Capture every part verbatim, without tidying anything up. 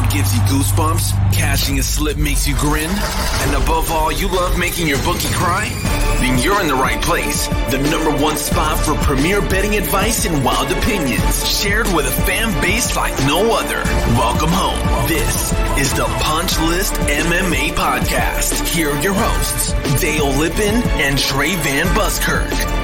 gives you goosebumps, cashing a slip makes you grin, and above all, you love making your bookie cry? Then you're in the right place. The number one spot for premier betting advice and wild opinions, shared with a fan base like no other. Welcome home. This is the Punch List M M A Podcast. Here are your hosts, Dale Lippin and Trey Van Buskirk.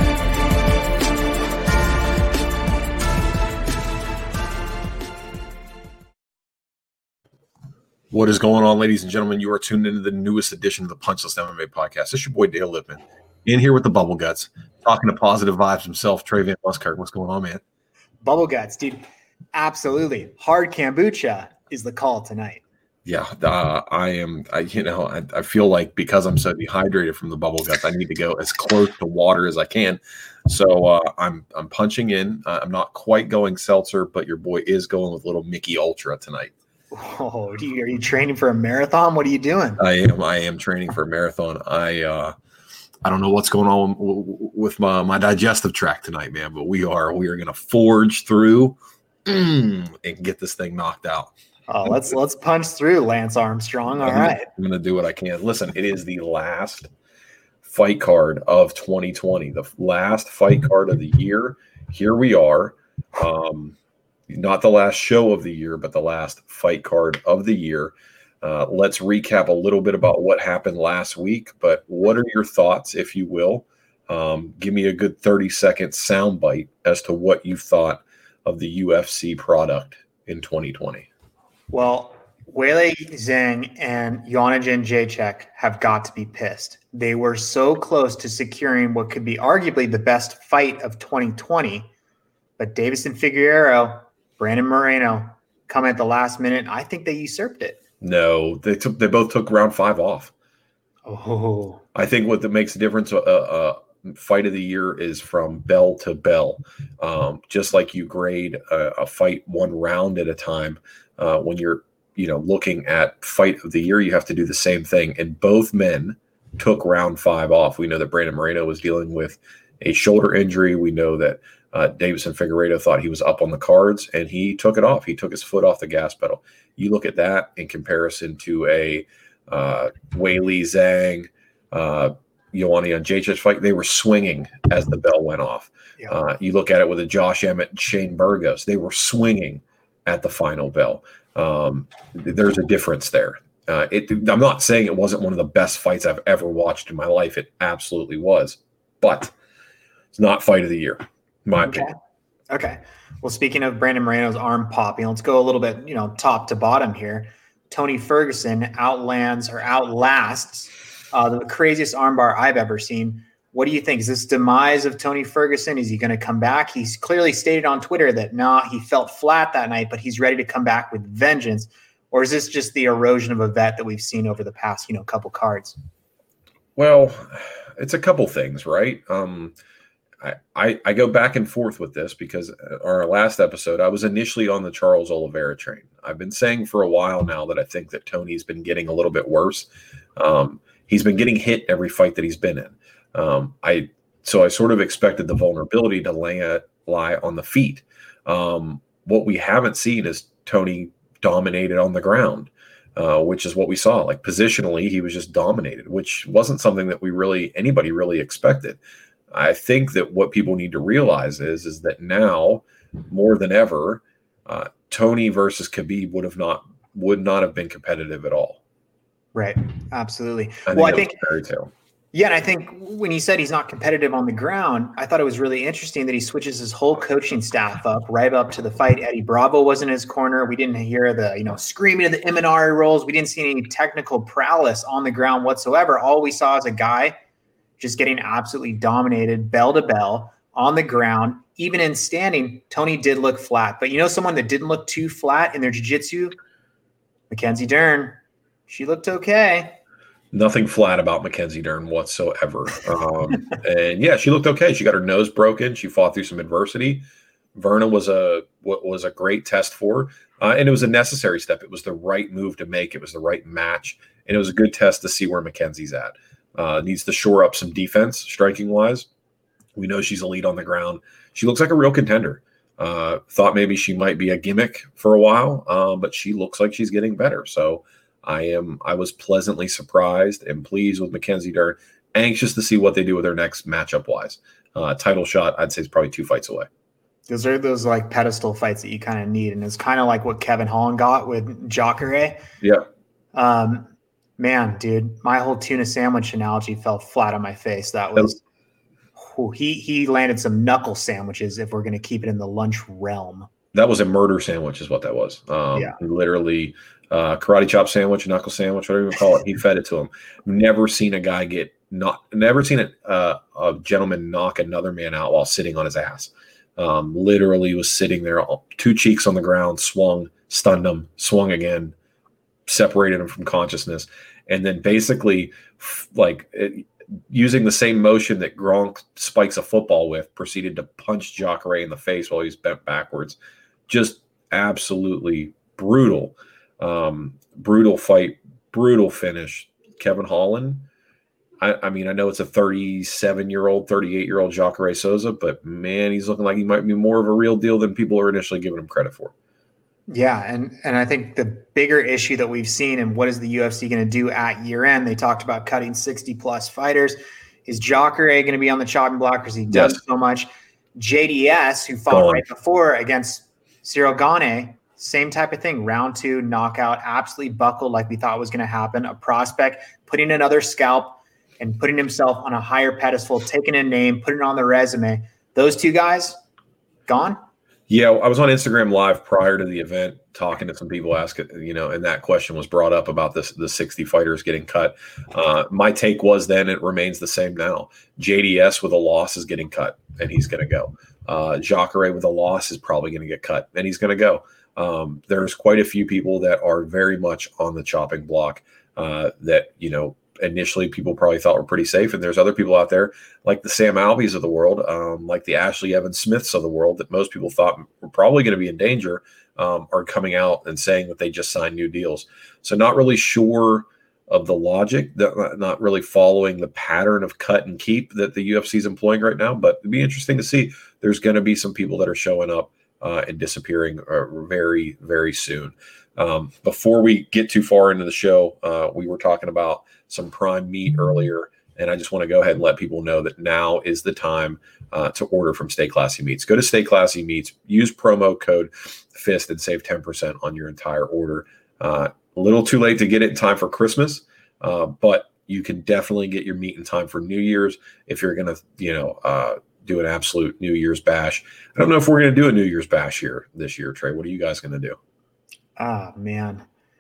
What is going on, ladies and gentlemen? You are tuned into the newest edition of the Punch List M M A Podcast. It's your boy, Dale Lippman, in here with the Bubble Guts, talking to positive vibes himself, Trey Van Buskirk. What's going on, man? Bubble Guts, dude. Absolutely. Hard kombucha is the call tonight. Yeah, uh, I am, I, you know, I, I feel like because I'm so dehydrated from the Bubble Guts, I need to go as close to water as I can. So uh, I'm I'm punching in. Uh, I'm not quite going seltzer, but your boy is going with little Mickey Ultra tonight. Oh, are you, are you training for a marathon? What are you doing? I am. I am training for a marathon. I uh, I don't know what's going on w- w- with my, my digestive tract tonight, man. But we are we are going to forge through mm, and get this thing knocked out. Oh, let's let's punch through, Lance Armstrong. All I'm right, gonna, I'm going to do what I can. Listen, it is the last fight card of twenty twenty, the last fight card of the year. Here we are. Um, Not the last show of the year, but the last fight card of the year. Uh, let's recap a little bit about what happened last week. But what are your thoughts, if you will? Um, give me a good thirty-second soundbite as to what you thought of the U F C product in twenty twenty. Well, Weili Zhang and Joanna Jędrzejczyk have got to be pissed. They were so close to securing what could be arguably the best fight of twenty twenty, but Deiveson Figueiredo, Brandon Moreno come at the last minute. I think they usurped it. No, they took. They both took round five off. Oh, I think what that makes a difference. Uh, uh, fight of the year is from bell to bell. Um, just like you grade a, a fight one round at a time. Uh, when you're, you know, looking at fight of the year, you have to do the same thing. And both men took round five off. We know that Brandon Moreno was dealing with a shoulder injury. We know that Uh, Deiveson Figueiredo thought he was up on the cards, and he took it off. He took his foot off the gas pedal. You look at that in comparison to a uh, Weili Zhang, uh, Joanna Jędrzejczyk fight. They were swinging as the bell went off. Yeah. Uh, you look at it with a Josh Emmett and Shane Burgos. They were swinging at the final bell. Um, there's a difference there. Uh, it, I'm not saying it wasn't one of the best fights I've ever watched in my life. It absolutely was. But it's not fight of the year. My okay. opinion. Okay. Well, speaking of Brandon Moreno's arm popping, let's go a little bit, you know, top to bottom here. Tony Ferguson outlands or outlasts uh, the craziest armbar I've ever seen. What do you think? Is this demise of Tony Ferguson? Is he going to come back? He's clearly stated on Twitter that, nah, he felt flat that night, but he's ready to come back with vengeance. Or is this just the erosion of a vet that we've seen over the past, you know, couple cards? Well, it's a couple things, right? Um, I, I go back and forth with this because on our last episode, I was initially on the Charles Oliveira train. I've been saying for a while now that I think that Tony's been getting a little bit worse. Um, he's been getting hit every fight that he's been in. Um, I so I sort of expected the vulnerability to lay, lie on the feet. Um, what we haven't seen is Tony dominated on the ground, uh, which is what we saw. Like positionally, he was just dominated, which wasn't something that we really anybody really expected. I think that what people need to realize is, is that now more than ever, uh, Tony versus Khabib would have not would not have been competitive at all. Right. Absolutely. I well, think I think fairy tale. Yeah, and I think when he said he's not competitive on the ground, I thought it was really interesting that he switches his whole coaching staff up right up to the fight. Eddie Bravo was in his corner. We didn't hear the, you know, screaming of the Imanari rolls. We didn't see any technical prowess on the ground whatsoever. All we saw is a guy just getting absolutely dominated bell to bell on the ground. Even in standing, Tony did look flat. But you know someone that didn't look too flat in their jiu-jitsu? Mackenzie Dern. She looked okay. Nothing flat about Mackenzie Dern whatsoever. Um, and, yeah, she looked okay. She got her nose broken. She fought through some adversity. Verna was a was a great test for her. Uh, and it was a necessary step. It was the right move to make. It was the right match. And it was a good test to see where Mackenzie's at. Uh, needs to shore up some defense, striking-wise. We know she's elite on the ground. She looks like a real contender. Uh, thought maybe she might be a gimmick for a while, um, but she looks like she's getting better. So I am I was pleasantly surprised and pleased with Mackenzie Dern. Anxious to see what they do with her next matchup wise. Uh, title shot, I'd say, is probably two fights away. Those are those like pedestal fights that you kind of need, and it's kind of like what Kevin Holland got with Jacare. Yeah. Um, man, dude, my whole tuna sandwich analogy fell flat on my face. That was. Ooh, he he landed some knuckle sandwiches if we're going to keep it in the lunch realm. That was a murder sandwich is what that was. Um, yeah. Literally uh, karate chop sandwich, knuckle sandwich, whatever you call it. He fed it to him. Never seen a guy get not never seen a, uh, a gentleman knock another man out while sitting on his ass. Um, literally was sitting there, two cheeks on the ground, swung, stunned him, swung again, separated him from consciousness. And then basically like it, using the same motion that Gronk spikes a football with, proceeded to punch Jacare in the face while he's bent backwards. Just absolutely brutal. Um, brutal fight, brutal finish. Kevin Holland, I, I mean, I know it's a thirty-seven-year-old, thirty-eight-year-old Jacare Souza, but man, he's looking like he might be more of a real deal than people are initially giving him credit for. Yeah, and and I think the bigger issue that we've seen, and what is the U F C going to do at year end? They talked about cutting sixty plus fighters. Is Jacare going to be on the chopping block because he does yes. so much? J D S, who fought Gone. right before against Cyril Gane, same type of thing. Round two, knockout, absolutely buckled like we thought was going to happen. A prospect putting another scalp and putting himself on a higher pedestal, taking a name, putting it on the resume. Those two guys, gone. Yeah, I was on Instagram Live prior to the event talking to some people, asking, you know, and that question was brought up about this, the sixty fighters getting cut. Uh, my take was then, it remains the same now. J D S with a loss is getting cut, and he's going to go. Uh, Jacare with a loss is probably going to get cut, and he's going to go. Um, there's quite a few people that are very much on the chopping block uh, that, you know, initially people probably thought were pretty safe. And there's other people out there like the Sam Alveys of the world, um, like the Ashley Evans Smiths of the world that most people thought were probably going to be in danger, um, are coming out and saying that they just signed new deals. So not really sure of the logic, that not really following the pattern of cut and keep that the U F C is employing right now, but it'd be interesting to see. There's going to be some people that are showing up uh, and disappearing uh, very, very soon. Um, before we get too far into the show, uh, we were talking about some prime meat earlier, and I just want to go ahead and let people know that now is the time uh, to order from Stay Classy Meats. Go to Stay Classy Meats, use promo code FIST and save ten percent on your entire order. Uh, a little too late to get it in time for Christmas, uh, but you can definitely get your meat in time for New Year's if you're going to, you know, uh, do an absolute New Year's bash. I don't know if we're going to do a New Year's bash here this year, Trey. What are you guys going to do? Ah, oh, man.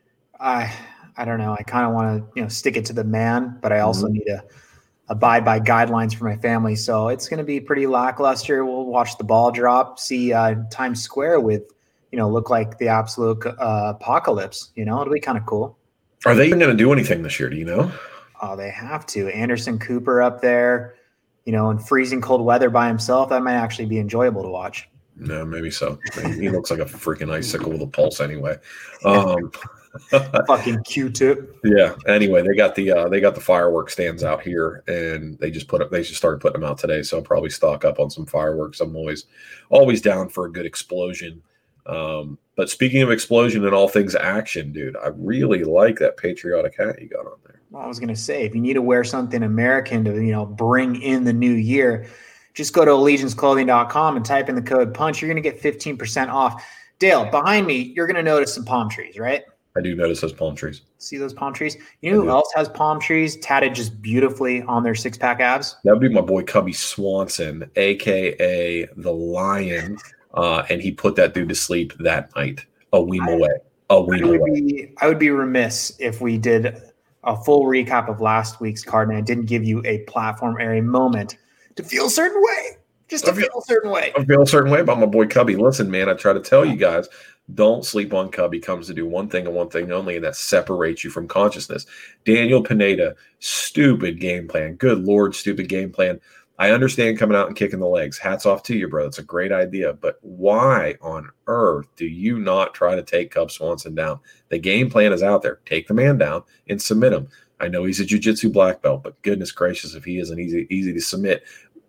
I I don't know. I kind of want to, you know, stick it to the man, but I also mm-hmm. need to abide by guidelines for my family. So it's going to be pretty lackluster. We'll watch the ball drop, see uh, Times Square with, you know, look like the absolute uh, apocalypse. You know, it'll be kind of cool. Are they even going to do anything this year? Do you know? Oh, they have to. Anderson Cooper up there, you know, in freezing cold weather by himself. That might actually be enjoyable to watch. No, maybe so. He looks like a freaking icicle with a pulse anyway. Um, Fucking Q-tip. Yeah. Anyway, they got the uh, they got the fireworks stands out here, and they just put up. They just started putting them out today, so I'll probably stock up on some fireworks. I'm always always down for a good explosion. Um, but speaking of explosion and all things action, dude, I really like that patriotic hat you got on there. Well, I was gonna say, if you need to wear something American to, you know, bring in the new year, just go to allegiance clothing dot com and type in the code PUNCH. You're going to get fifteen percent off. Dale, behind me, you're going to notice some palm trees, right? I do notice those palm trees. See those palm trees? You know who else has palm trees tatted just beautifully on their six-pack abs? That would be my boy Cubby Swanson, a k a the Lion, uh, and he put that dude to sleep that night, a weem away, a weem I would away. Be, I would be remiss if we did a full recap of last week's card and I didn't give you a platform or a moment to feel a certain way, just to feel, feel a certain way. I feel a certain way about my boy Cubby. Listen, man, I try to tell you guys, don't sleep on Cubby. Comes to do one thing and one thing only, and that separates you from consciousness. Daniel Pineda, stupid game plan. Good Lord, stupid game plan. I understand coming out and kicking the legs. Hats off to you, bro. It's a great idea. But why on earth do you not try to take Cub Swanson down? The game plan is out there. Take the man down and submit him. I know he's a jiu-jitsu black belt, but goodness gracious, if he isn't easy, easy to submit.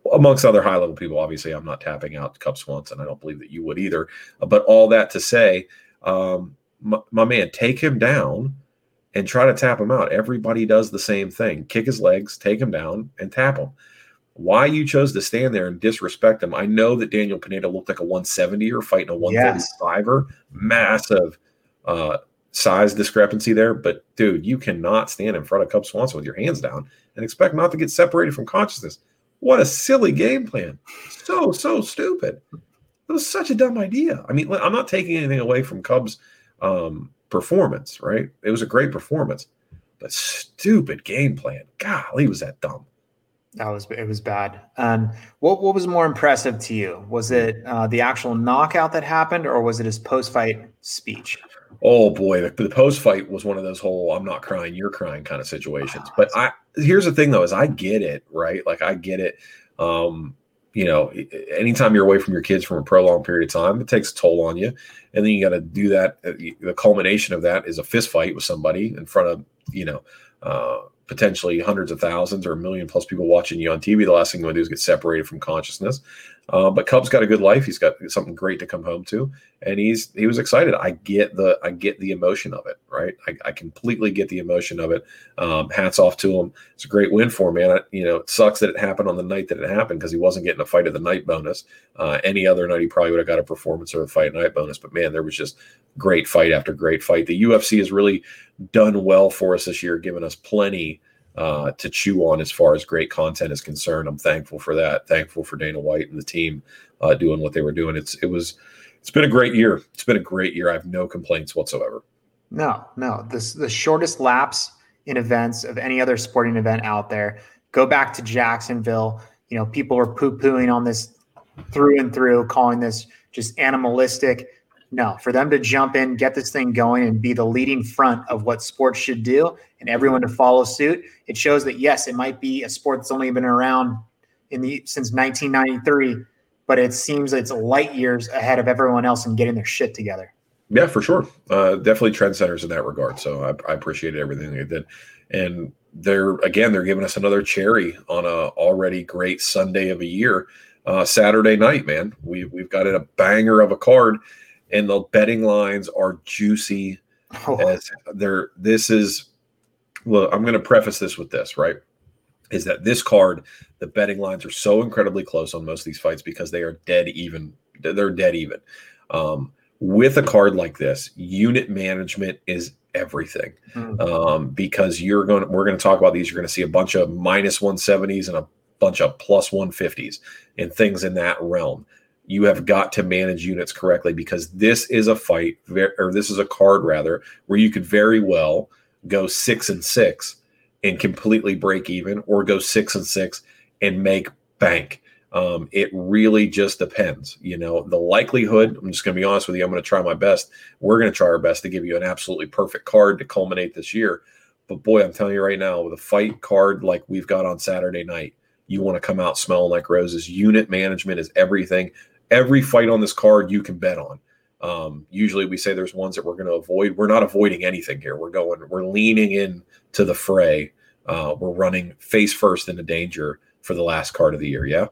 amongst other high level people. Obviously, I'm not tapping out Cub Swanson. I don't believe that you would either. But all that to say, um, my, my man, take him down and try to tap him out. Everybody does the same thing. Kick his legs, take him down, and tap him. Why you chose to stand there and disrespect him, I know that Daniel Pineda looked like a one seventy-er fighting a one thirty-five-er. Yes. Massive uh, size discrepancy there. But, dude, you cannot stand in front of Cub Swanson with your hands down and expect not to get separated from consciousness. What a silly game plan. So, so stupid. It was such a dumb idea. I mean, I'm not taking anything away from Cubs' um, performance, right? It was a great performance. But stupid game plan. Golly, was that dumb. That was it was bad. Um, what what was more impressive to you? Was it uh, the actual knockout that happened, or was it his post-fight speech? Oh boy, the, the post-fight was one of those whole "I'm not crying, you're crying" kind of situations. But I here's the thing though, is I get it, right? Like I get it. Um, you know, anytime you're away from your kids from a prolonged period of time, it takes a toll on you, and then you got to do that. The culmination of that is a fist fight with somebody in front of you know. Uh, potentially hundreds of thousands or a million plus people watching you on T V. The last thing you want to do is get separated from consciousness. Uh, but Cub's got a good life. He's got something great to come home to, and he's he was excited. I get the I get the emotion of it, right? I, I completely get the emotion of it. Um, hats off to him. It's a great win for him, man. I, you know, it sucks that it happened on the night that it happened because he wasn't getting a fight of the night bonus. Uh, any other night, he probably would have got a performance or a fight night bonus. But man, there was just great fight after great fight. The U F C has really done well for us this year, giving us plenty Uh, to chew on as far as great content is concerned. I'm thankful for that. Thankful for Dana White and the team uh, doing what they were doing. It's it was it's been a great year. It's been a great year. I have no complaints whatsoever. No, no. This the shortest lapse in events of any other sporting event out there. Go back to Jacksonville. You know, people were poo-pooing on this through and through, calling this just animalistic. No, for them to jump in, get this thing going, and be the leading front of what sports should do, and everyone to follow suit, it shows that, yes, it might be a sport that's only been around in the since nineteen ninety-three, but it seems it's light years ahead of everyone else in getting their shit together. Yeah, for sure. Uh, definitely trendsetters in that regard. So I, I appreciated everything they did. And they're, again, they're giving us another cherry on a already great Sunday of a year. Uh, Saturday night, man. We, we've got a banger of a card. And the betting lines are juicy. Oh. As they're, this is, well, I'm going to preface this with this, right? Is that this card, the betting lines are so incredibly close on most of these fights because they are dead even. They're dead even. Um, with a card like this, unit management is everything. Mm-hmm. Um, because you're going to, we're going to talk about these. You're going to see a bunch of minus one seventies and a bunch of plus one fifties and things in that realm. You have got to manage units correctly because this is a fight, or this is a card rather, where you could very well go six and six and completely break even, or go six and six and make bank. Um, it really just depends. You know, the likelihood, I'm just going to be honest with you, I'm going to try my best. We're going to try our best to give you an absolutely perfect card to culminate this year. But boy, I'm telling you right now, with a fight card like we've got on Saturday night, you want to come out smelling like roses. Unit management is everything. Every fight on this card you can bet on. Um, usually we say there's ones that we're going to avoid. We're not avoiding anything here. We're going, we're leaning in to the fray. Uh, we're running face first into danger for the last card of the year. Yeah.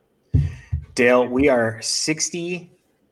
Dale, we are sixty-nine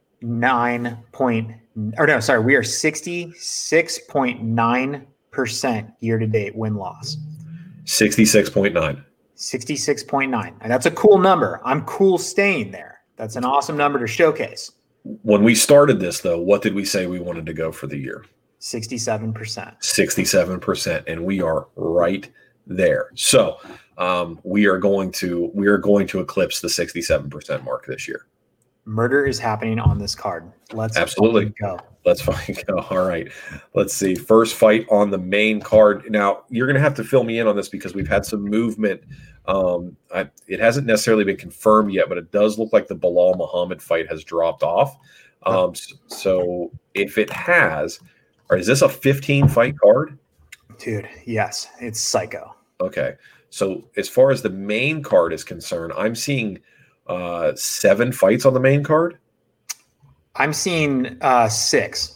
point, or no, sorry, we are sixty-six point nine percent year to date win loss. sixty-six point nine. sixty-six point nine. And that's a cool number. I'm cool staying there. That's an awesome number to showcase. When we started this, though, what did we say we wanted to go for the year? sixty-seven percent. sixty-seven percent, and we are right there. So um, we are going to we are going to eclipse the sixty-seven percent mark this year. Murder is happening on this card. Let's absolutely go. Let's fucking go. All right. Let's see. First fight on the main card. Now, you're going to have to fill me in on this because we've had some movement. Um, I, it hasn't necessarily been confirmed yet, but it does look like the Bilal Muhammad fight has dropped off. Um, so, so if it has, or is this a fifteen fight card? Dude, yes. It's psycho. Okay. So as far as the main card is concerned, I'm seeing uh, seven fights on the main card. I'm seeing uh, six.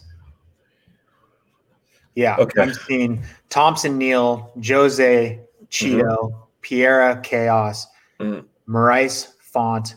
Yeah. Okay. I'm seeing Thompson Neal, Jose Cheeto, mm-hmm. Piera Chaos, mm. Maurice Font,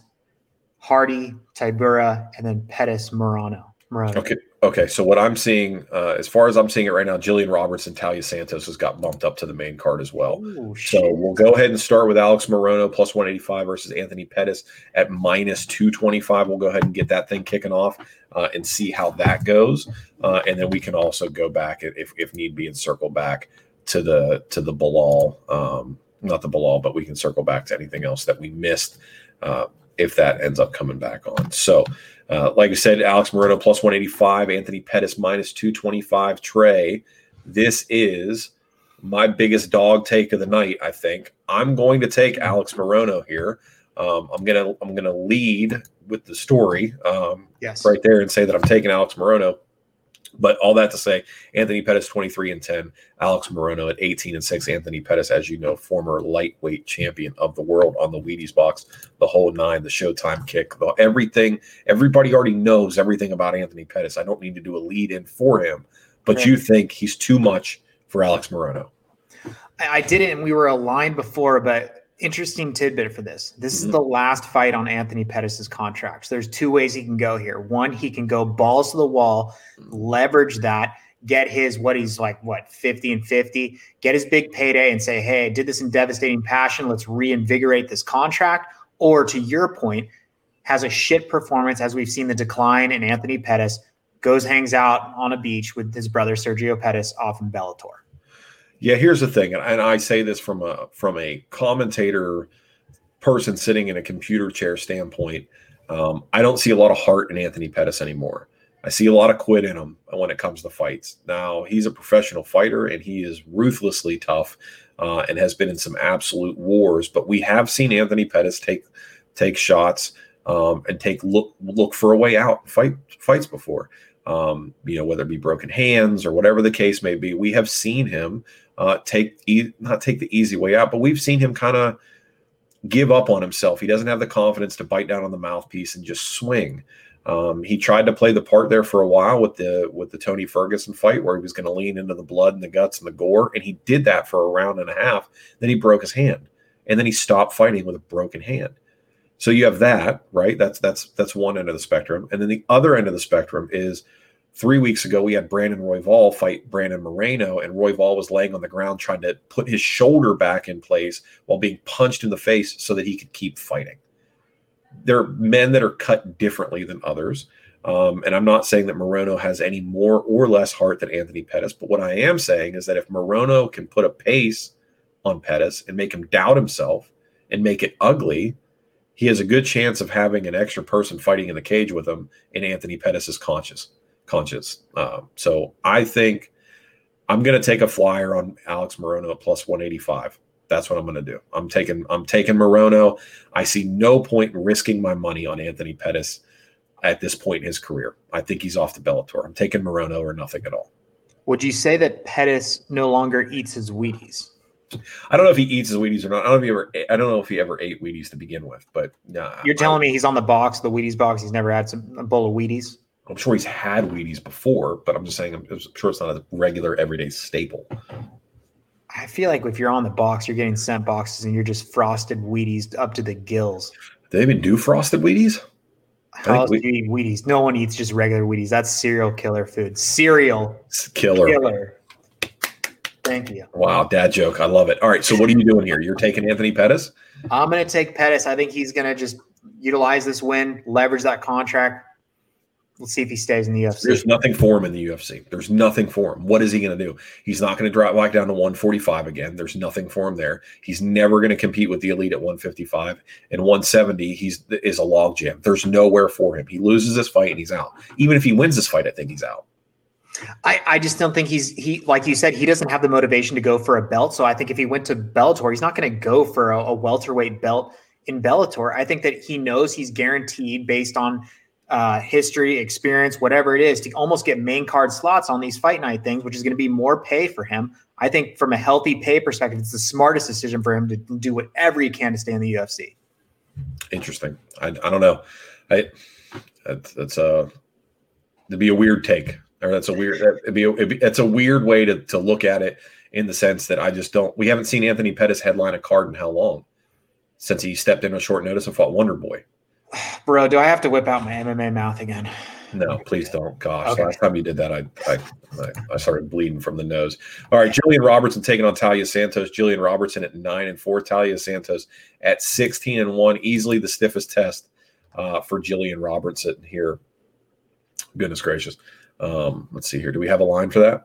Hardy, Tybura, and then Pettis, Morono. Morono. Okay. Okay. So what I'm seeing, uh, as far as I'm seeing it right now, Jillian Robertson, Talia Santos has got bumped up to the main card as well. Ooh, so we'll go ahead and start with Alex Morono plus one eighty-five versus Anthony Pettis at minus two twenty-five. We'll go ahead and get that thing kicking off uh, and see how that goes. Uh, and then we can also go back if, if need be and circle back to the, to the Bilal, um, not the Bilal, but we can circle back to anything else that we missed uh, if that ends up coming back on. So, Uh, like I said, Alex Morono plus one eighty-five, Anthony Pettis minus two twenty-five. Trey, this is my biggest dog take of the night, I think. I'm going to take Alex Morono here. Um, I'm gonna I'm gonna lead with the story um, yes. right there and say that I'm taking Alex Morono. But all that to say, Anthony Pettis twenty-three and ten, Alex Morono at eighteen and six. Anthony Pettis, as you know, former lightweight champion of the world on the Wheaties box, the whole nine, the Showtime kick, the, everything. Everybody already knows everything about Anthony Pettis. I don't need to do a lead in for him, but right. You think he's too much for Alex Morono. I, I didn't, and we were aligned before, but interesting tidbit for this. This mm-hmm. is the last fight on Anthony Pettis' contract. So there's two ways he can go here. One, he can go balls to the wall, leverage that, get his, what he's like, what, fifty and fifty, get his big payday and say, hey, I did this in devastating passion. Let's reinvigorate this contract. Or to your point, has a shit performance as we've seen the decline in Anthony Pettis, goes, hangs out on a beach with his brother, Sergio Pettis, off in Bellator. Yeah, here's the thing, and I say this from a from a commentator person sitting in a computer chair standpoint. Um, I don't see a lot of heart in Anthony Pettis anymore. I see a lot of quit in him when it comes to fights. Now, he's a professional fighter, and he is ruthlessly tough uh, and has been in some absolute wars. But we have seen Anthony Pettis take take shots um, and take look look for a way out fight fights before. Um, you know, whether it be broken hands or whatever the case may be, we have seen him uh, take e- not take the easy way out, but we've seen him kind of give up on himself. He doesn't have the confidence to bite down on the mouthpiece and just swing. Um, he tried to play the part there for a while with the with the Tony Ferguson fight where he was going to lean into the blood and the guts and the gore, and he did that for a round and a half. Then he broke his hand, and then he stopped fighting with a broken hand. So you have that, right? That's that's that's one end of the spectrum. And then the other end of the spectrum is three weeks ago, we had Brandon Royval fight Brandon Moreno, and Royval was laying on the ground trying to put his shoulder back in place while being punched in the face so that he could keep fighting. There are men that are cut differently than others. Um, and I'm not saying that Morono has any more or less heart than Anthony Pettis. But what I am saying is that if Morono can put a pace on Pettis and make him doubt himself and make it ugly, he has a good chance of having an extra person fighting in the cage with him in Anthony Pettis' conscious. conscious. Uh, so I think I'm going to take a flyer on Alex Morono at plus one eighty-five. That's what I'm going to do. I'm taking I'm taking Morono. I see no point in risking my money on Anthony Pettis at this point in his career. I think he's off the Bellator. I'm taking Morono or nothing at all. Would you say that Pettis no longer eats his Wheaties? I don't know if he eats his Wheaties or not. I don't know if he ever. I don't know if he ever ate Wheaties to begin with. But nah, you're telling I, me he's on the box, the Wheaties box. He's never had some a bowl of Wheaties. I'm sure he's had Wheaties before, but I'm just saying I'm, I'm sure it's not a regular everyday staple. I feel like if you're on the box, you're getting sent boxes and you're just frosted Wheaties up to the gills. Do they even do frosted Wheaties? How else we, do you eat Wheaties? No one eats just regular Wheaties. That's serial killer food. Serial killer. Killer. Thank you. Wow, dad joke. I love it. All right, so what are you doing here? You're taking Anthony Pettis? I'm going to take Pettis. I think he's going to just utilize this win, leverage that contract. Let's see if he stays in the U F C. There's nothing for him in the U F C. There's nothing for him. What is he going to do? He's not going to drop back down to one forty-five again. There's nothing for him there. He's never going to compete with the elite at one fifty-five. And one seventy, he's is a logjam. There's nowhere for him. He loses this fight and he's out. Even if he wins this fight, I think he's out. I, I just don't think he's he like you said, he doesn't have the motivation to go for a belt. So I think if he went to Bellator, he's not going to go for a, a welterweight belt in Bellator. I think that he knows he's guaranteed based on uh, history, experience, whatever it is, to almost get main card slots on these fight night things, which is going to be more pay for him. I think from a healthy pay perspective, it's the smartest decision for him to do whatever he can to stay in the U F C. Interesting. I, I don't know. I that's, that's a it'd be a weird take. Or that's a weird. It'd be, it'd be it's a weird way to to look at it in the sense that I just don't. We haven't seen Anthony Pettis headline a card in how long? since he stepped in on short notice and fought Wonder Boy. Bro, do I have to whip out my M M A mouth again? No, please don't. Gosh, Okay. Last time you did that, I, I I started bleeding from the nose. All right, Jillian Robertson taking on Taila Santos. Jillian Robertson at nine and four. Taila Santos at sixteen and one. Easily the stiffest test uh, for Jillian Robertson here. Goodness gracious. Um, let's see here. Do we have a line for that?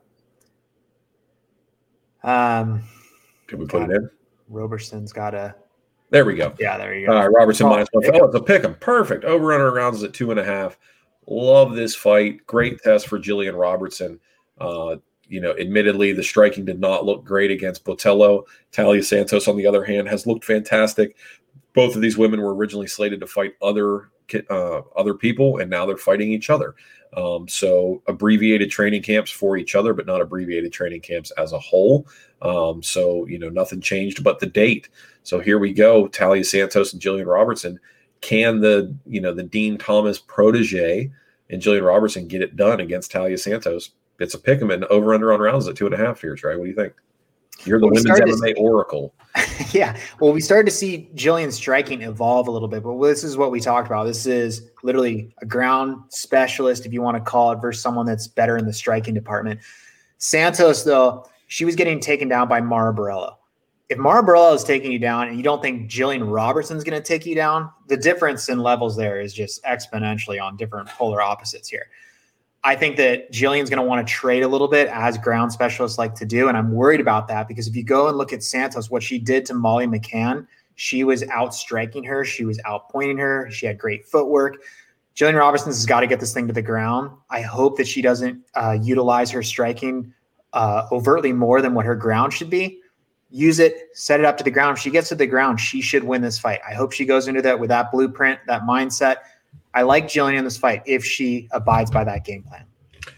Um, Can we put it in? Roberson's got a. There we go. Yeah, there you go. All right, Robertson Oh, minus one. Oh, it's a pick 'em. Perfect. Over under rounds is at two and a half. Love this fight. Great test for Jillian Robertson. Uh, you know, admittedly, the striking did not look great against Botello. Taila Santos, on the other hand, has looked fantastic. Both of these women were originally slated to fight other uh, other people, and now they're fighting each other. Um, so abbreviated training camps for each other, but not abbreviated training camps as a whole. Um, so, you know, nothing changed but the date. So here we go. Taila Santos and Jillian Robertson. Can the, you know, the Dean Thomas protege and Jillian Robertson get it done against Taila Santos? It's a pick 'em, and over under on rounds at two and a half here, Trey. What do you think? You're the Well, we women's M M A started to- oracle. Yeah. Well, we started to see Jillian striking evolve a little bit, but this is what we talked about. This is literally a ground specialist, if you want to call it, versus someone that's better in the striking department. Santos, though, she was getting taken down by Mara Borello. If Mara Borello is taking you down and you don't think Jillian Robertson's going to take you down, the difference in levels there is just exponentially on different polar opposites here. I think that Jillian's going to want to trade a little bit, as ground specialists like to do, and I'm worried about that because if you go and look at Santos, what she did to Molly McCann, she was outstriking her, she was outpointing her, she had great footwork. Jillian Robertson has got to get this thing to the ground. I hope that she doesn't uh, utilize her striking uh, overtly more than what her ground should be. Use it, set it up to the ground. If she gets to the ground, she should win this fight. I hope she goes into that with that blueprint, that mindset. I like Jillian in this fight if she abides by that game plan.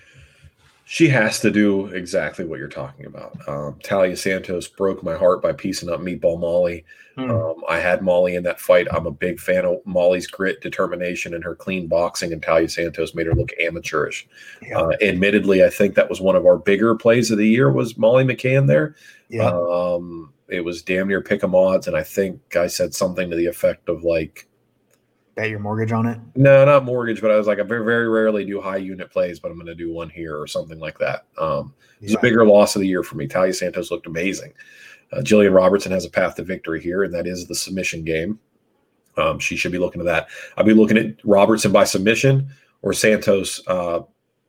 She has to do exactly what you're talking about. Um, Taila Santos broke my heart by piecing up Meatball Molly. Hmm. Um, I had Molly in that fight. I'm a big fan of Molly's grit, determination, and her clean boxing, and Taila Santos made her look amateurish. Yeah. Uh, admittedly, I think that was one of our bigger plays of the year was Molly McCann there. Yeah. Um, it was damn near pick 'em odds, and I think I said something to the effect of like, Bet your mortgage on it. no, not mortgage, but I was like, I very, very rarely do high unit plays, but I'm going to do one here or something like that. Um, it was Yeah. a bigger loss of the year for me. Taila Santos looked amazing. Uh, Jillian Robertson has a path to victory here, and that is the submission game. Um, she should be looking at that. I'll be looking at Robertson by submission or Santos uh,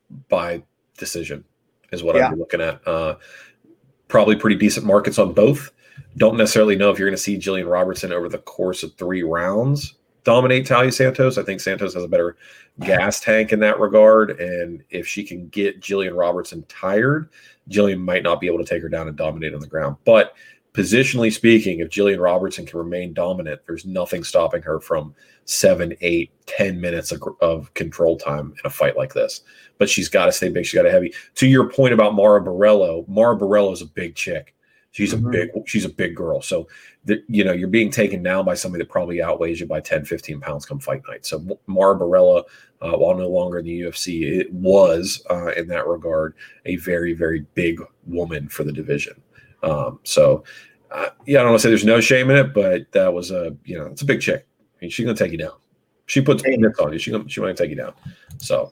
by decision is what Yeah. I'd be looking at. Uh, probably pretty decent markets on both. Don't necessarily know if you're going to see Jillian Robertson over the course of three rounds dominate Taila Santos. I think Santos has a better gas tank in that regard. And if she can get Jillian Robertson tired, Jillian might not be able to take her down and dominate on the ground. But positionally speaking, if Jillian Robertson can remain dominant, there's nothing stopping her from seven, eight, ten minutes of, of control time in a fight like this. But she's got to stay big. She's got to heavy. To your point about Mara Borello, Mara Borello is a big chick. She's Mhm. a big, she's a big girl. So, the, you know, you're being taken down by somebody that probably outweighs you by ten, fifteen pounds come fight night. So Mara Borello, uh, while no longer in the U F C, it was uh, in that regard a very, very big woman for the division. Um, so, uh, yeah, I don't want to say there's no shame in it, but that was a, you know, it's a big chick. I mean, she's going to take you down. She puts Hey. mitts on you. She, she might take you down. So,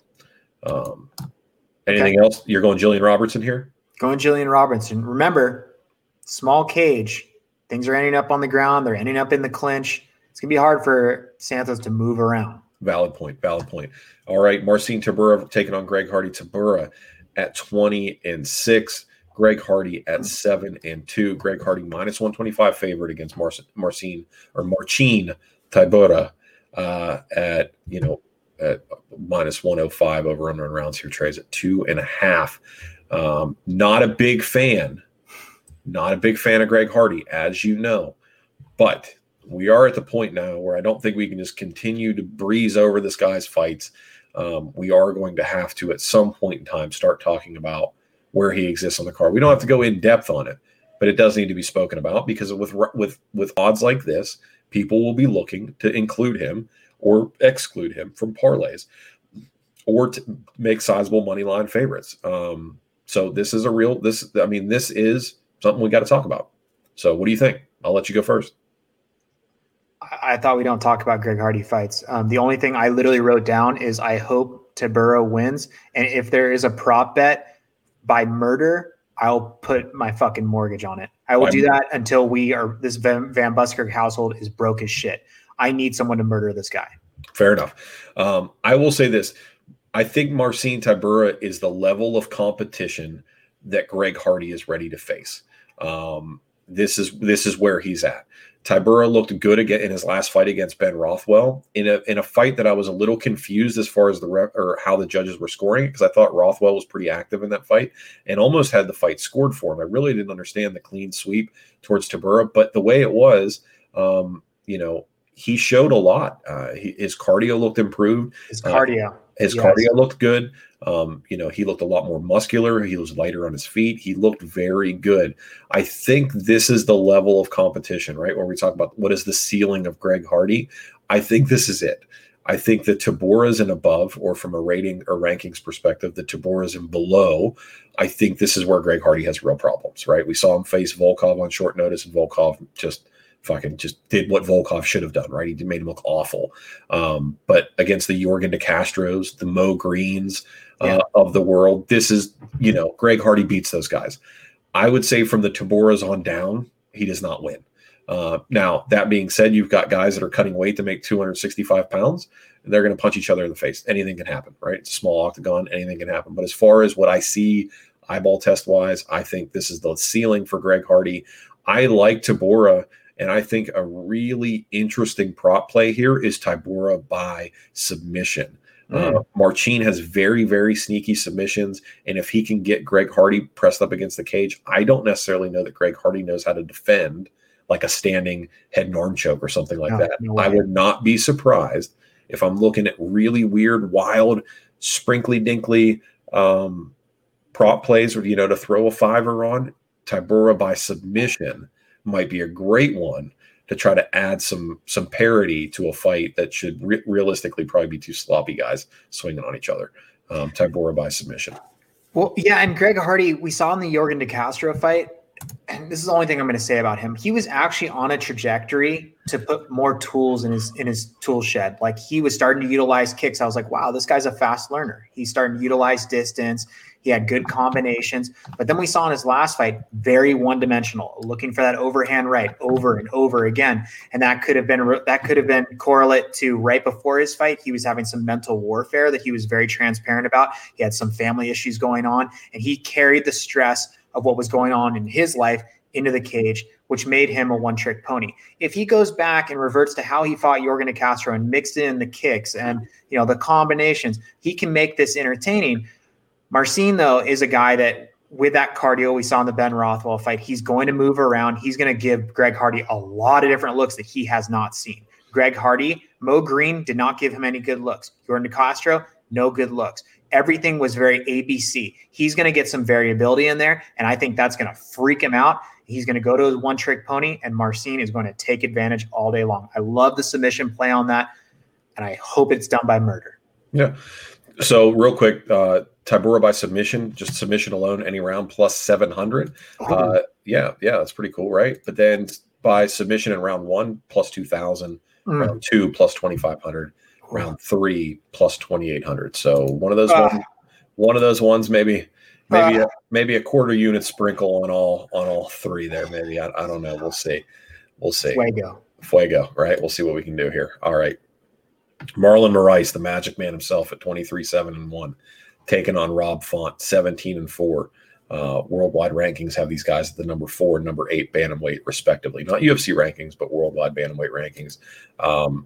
um, anything else? You're going Jillian Robertson here? Going Jillian Robertson. Remember, small cage. Things are ending up on the ground. They're ending up in the clinch. It's going to be hard for Santos to move around. Valid point. Valid point. All right. Marcin Tybura taking on Greg Hardy. Tybura at twenty and six. Greg Hardy at seven and two. Greg Hardy minus one twenty-five favorite against Mar- Marcin or Marcin Tybura uh, at, you know, at minus one oh five over under rounds here. Trades at two and a half. Um, not a big fan. Not a big fan of Greg Hardy, as you know, but we are at the point now where I don't think we can just continue to breeze over this guy's fights. Um, we are going to have to, at some point in time, start talking about where he exists on the card. We don't have to go in depth on it, but it does need to be spoken about because with with with odds like this, people will be looking to include him or exclude him from parlays or to make sizable money line favorites. Um, so this is a real this. I mean, this is something we got to talk about. So what do you think? I'll let you go first. I, I thought we don't talk about Greg Hardy fights. Um, the only thing I literally wrote down is I hope Tybura wins. And if there is a prop bet by murder, I'll put my fucking mortgage on it. I will do that until we are this Van, Van Buskirk household is broke as shit. I need someone to murder this guy. Fair enough. Um, I will say this. I think Marcin Tybura is the level of competition that Greg Hardy is ready to face. Um, this is this is where he's at. Tybura looked good again in his last fight against Ben Rothwell in a in a fight that I was a little confused as far as the rep, or how the judges were scoring it, because I thought Rothwell was pretty active in that fight and almost had the fight scored for him. I really didn't understand the clean sweep towards Tybura, but the way it was, um, you know, he showed a lot. Uh, he, his cardio looked improved. His cardio. Uh, his yes. cardio looked good. Um, you know, he looked a lot more muscular. He was lighter on his feet. He looked very good. I think this is the level of competition, right? When we talk about what is the ceiling of Greg Hardy, I think this is it. I think that Tybura's and above, or from a rating or rankings perspective, the Tybura's and below, I think this is where Greg Hardy has real problems, right? We saw him face Volkov on short notice, and Volkov just fucking just did what Volkov should have done, right? He made him look awful. Um, but against the Yorgan De Castros, the Mo Greens uh, yeah. of the world, this is, you know, Greg Hardy beats those guys. I would say from the Tybura's on down, he does not win. Uh, now, that being said, you've got guys that are cutting weight to make two hundred sixty-five pounds, and they're going to punch each other in the face. Anything can happen, right? It's a small octagon, anything can happen. But as far as what I see eyeball test wise, I think this is the ceiling for Greg Hardy. I like Tybura. And I think a really interesting prop play here is Tybura by submission. Mm. Uh, Marcin has very, very sneaky submissions. And if he can get Greg Hardy pressed up against the cage, I don't necessarily know that Greg Hardy knows how to defend like a standing head and arm choke or something like no, that. No I would not be surprised if I'm looking at really weird, wild, sprinkly dinkly um, prop plays, or, you know, to throw a fiver on. Tybura by submission might be a great one to try to add some some parity to a fight that should re- realistically probably be two sloppy guys swinging on each other. Um, Tybura by submission. Well, yeah, and Greg Hardy, we saw in the Yorgan De Castro fight, and this is the only thing I'm going to say about him. He was actually on a trajectory to put more tools in his in his tool shed. Like, he was starting to utilize kicks. I was like, wow, this guy's a fast learner. He's starting to utilize distance. He had good combinations. But then we saw in his last fight, very one-dimensional, looking for that overhand right over and over again. And that could have been that could have been correlate to right before his fight. He was having some mental warfare that he was very transparent about. He had some family issues going on, and he carried the stress of what was going on in his life into the cage, which made him a one-trick pony. If he goes back and reverts to how he fought Yorgan De Castro and mixed in the kicks and, you know, the combinations, he can make this entertaining. Marcin, though, is a guy that, with that cardio we saw in the Ben Rothwell fight, he's going to move around. He's going to give Greg Hardy a lot of different looks that he has not seen. Greg Hardy, Mo Green did not give him any good looks. Yorgan De Castro, no good looks. Everything was very A B C. He's going to get some variability in there, and I think that's going to freak him out. He's going to go to his one-trick pony, and Marcin is going to take advantage all day long. I love the submission play on that, and I hope it's done by murder. Yeah. So real quick, uh, Tybura by submission, just submission alone, any round plus seven hundred. Oh. Uh, yeah, yeah, that's pretty cool, right? But then by submission in round one, plus two thousand, mm. round two, plus twenty-five hundred, oh. round three, plus twenty-eight hundred. So one of those uh. ones, one of those ones, maybe maybe uh. a, maybe a quarter unit sprinkle on all on all three there. Maybe I, I don't know. We'll see. We'll see. Fuego. Fuego, right? We'll see what we can do here. All right. Marlon Moraes, the Magic Man himself, at twenty-three seven and one, taking on Rob Font, seventeen and four. Uh, worldwide rankings have these guys at the number four and number eight bantamweight, respectively. Not U F C rankings, but worldwide bantamweight rankings. Um,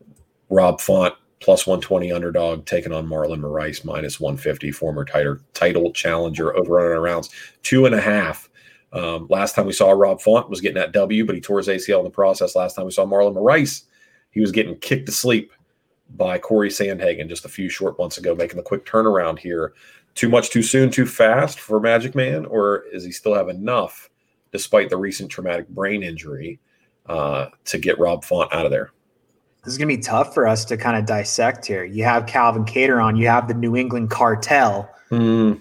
Rob Font, plus one twenty underdog, taking on Marlon Moraes, minus one fifty, former title, title challenger, over under rounds, two and a half. Um, last time we saw Rob Font was getting that W, but he tore his A C L in the process. Last time we saw Marlon Moraes, he was getting kicked to sleep by Corey Sandhagen just a few short months ago, making the quick turnaround here. Too much, too soon, too fast for Magic Man, or does he still have enough, despite the recent traumatic brain injury, uh, to get Rob Font out of there? This is going to be tough for us to kind of dissect here. You have Calvin Kattar on, you have the New England Cartel. Mm.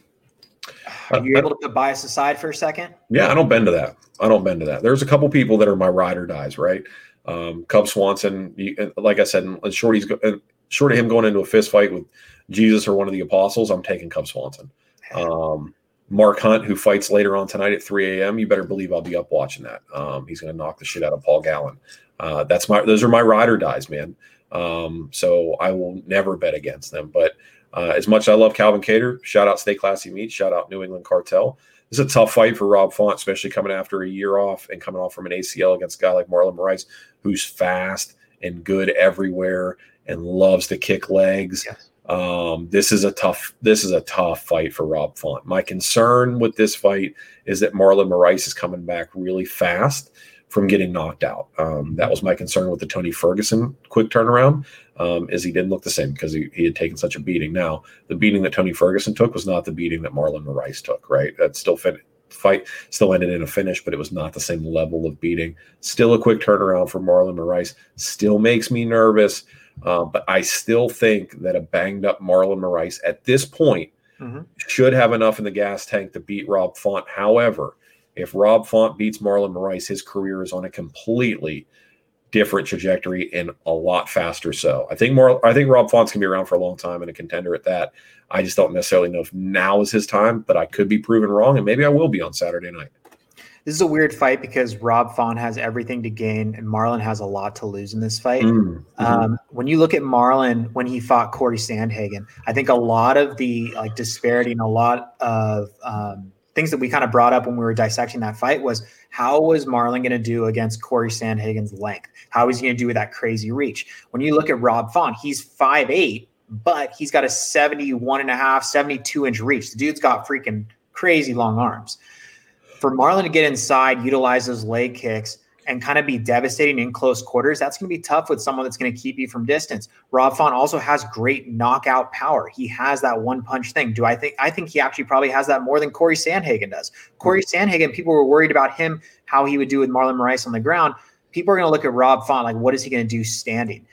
Are you able to put bias aside for a second? Yeah, I don't bend to that. I don't bend to that. There's a couple people that are my ride or dies, right? Um, Cub Swanson, you, like I said, and short, go, short of him going into a fist fight with Jesus or one of the apostles, I'm taking Cub Swanson. Um, Mark Hunt, who fights later on tonight at three a.m., you better believe I'll be up watching that. Um, he's going to knock the shit out of Paul Gallen. Uh, that's my; those are my ride or dies, man. Um, so I will never bet against them. But uh, as much as I love Calvin Kattar, shout out Stay Classy Meats, shout out New England Cartel. This is a tough fight for Rob Font, especially coming after a year off and coming off from an A C L against a guy like Marlon Moraes, who's fast and good everywhere and loves to kick legs. Yes. Um, this is a tough, this is a tough fight for Rob Font. My concern with this fight is that Marlon Moraes is coming back really fast from getting knocked out. Um, that was my concern with the Tony Ferguson quick turnaround, um, is he didn't look the same because he, he had taken such a beating. Now, the beating that Tony Ferguson took was not the beating that Marlon Moraes took, right? That still fin- fight still ended in a finish, but it was not the same level of beating. Still a quick turnaround for Marlon Moraes. Still makes me nervous, uh, but I still think that a banged up Marlon Moraes at this point mm-hmm. should have enough in the gas tank to beat Rob Font. However, if Rob Font beats Marlon Moraes, his career is on a completely different trajectory and a lot faster. So I think more, I think Rob Font's going to be around for a long time and a contender at that. I just don't necessarily know if now is his time, but I could be proven wrong, and maybe I will be on Saturday night. This is a weird fight because Rob Font has everything to gain and Marlon has a lot to lose in this fight. Mm-hmm. Um, when you look at Marlon, when he fought Corey Sandhagen, I think a lot of the like disparity and a lot of um, things that we kind of brought up when we were dissecting that fight was how was Marlon going to do against Corey Sandhagen's length? How is he going to do with that crazy reach? When you look at Rob Font, he's five eight, but he's got a seventy-one and a half, seventy-two inch reach. The dude's got freaking crazy long arms. For Marlon to get inside, utilize those leg kicks, and kind of be devastating in close quarters, that's going to be tough with someone that's going to keep you from distance. Rob Font also has great knockout power. He has that one punch thing. Do I think, I think he actually probably has that more than Corey Sandhagen does. Corey Sandhagen, people were worried about him, how he would do with Marlon Moraes on the ground. People are going to look at Rob Font like, what is he going to do standing?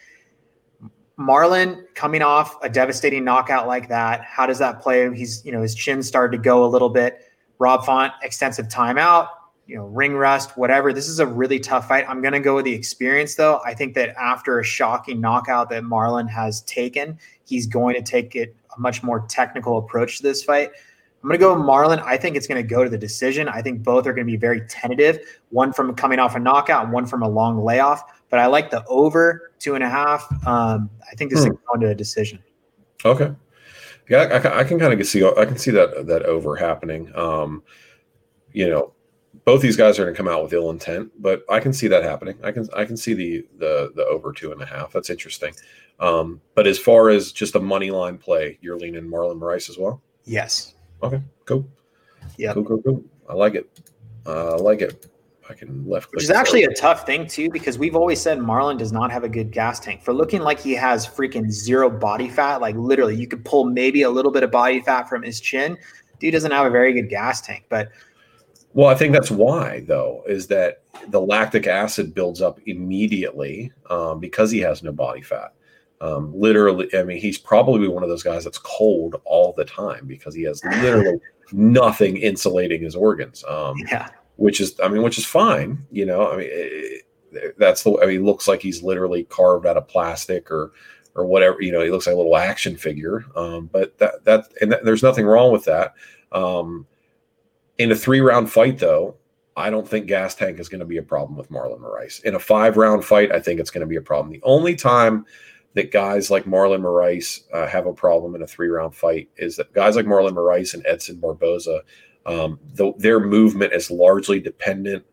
Marlon coming off a devastating knockout like that, how does that play? He's, you know, his chin started to go a little bit. Rob Font, extensive timeout, you know, ring rust, whatever. This is a really tough fight. I'm going to go with the experience, though. I think that after a shocking knockout that Marlon has taken, he's going to take it a much more technical approach to this fight. I'm going to go with Marlon. I think it's going to go to the decision. I think both are going to be very tentative, one from coming off a knockout and one from a long layoff. But I like the over two and a half. Um, I think this hmm. is going to a decision. Okay. Yeah, I, I can kind of see I can see that that over happening. Um, you know, both these guys are going to come out with ill intent, but I can see that happening. I can I can see the the the over two and a half. That's interesting. Um, but as far as just a money line play, you're leaning Marlon Moraes as well? Yes. Okay, cool. Yeah. Cool, cool, cool. I like it. Uh, I like it. I can left click. Which is actually a tough thing too, because we've always said Marlon does not have a good gas tank. For looking like he has freaking zero body fat, like literally you could pull maybe a little bit of body fat from his chin. Dude doesn't have a very good gas tank. But well, I think that's why though, is that the lactic acid builds up immediately um, because he has no body fat. Um, literally, I mean, he's probably one of those guys that's cold all the time because he has literally nothing insulating his organs. Um, yeah. Which is, I mean, which is fine, you know. I mean, it, that's the. I mean, he looks like he's literally carved out of plastic or, or whatever. You know, he looks like a little action figure. Um, but that that and that, there's nothing wrong with that. Um, in a three round fight, though, I don't think gas tank is going to be a problem with Marlon Moraes. In a five round fight, I think it's going to be a problem. The only time that guys like Marlon Moraes uh, have a problem in a three round fight is that guys like Marlon Moraes and Edson Barboza. Um, the, their movement is largely dependent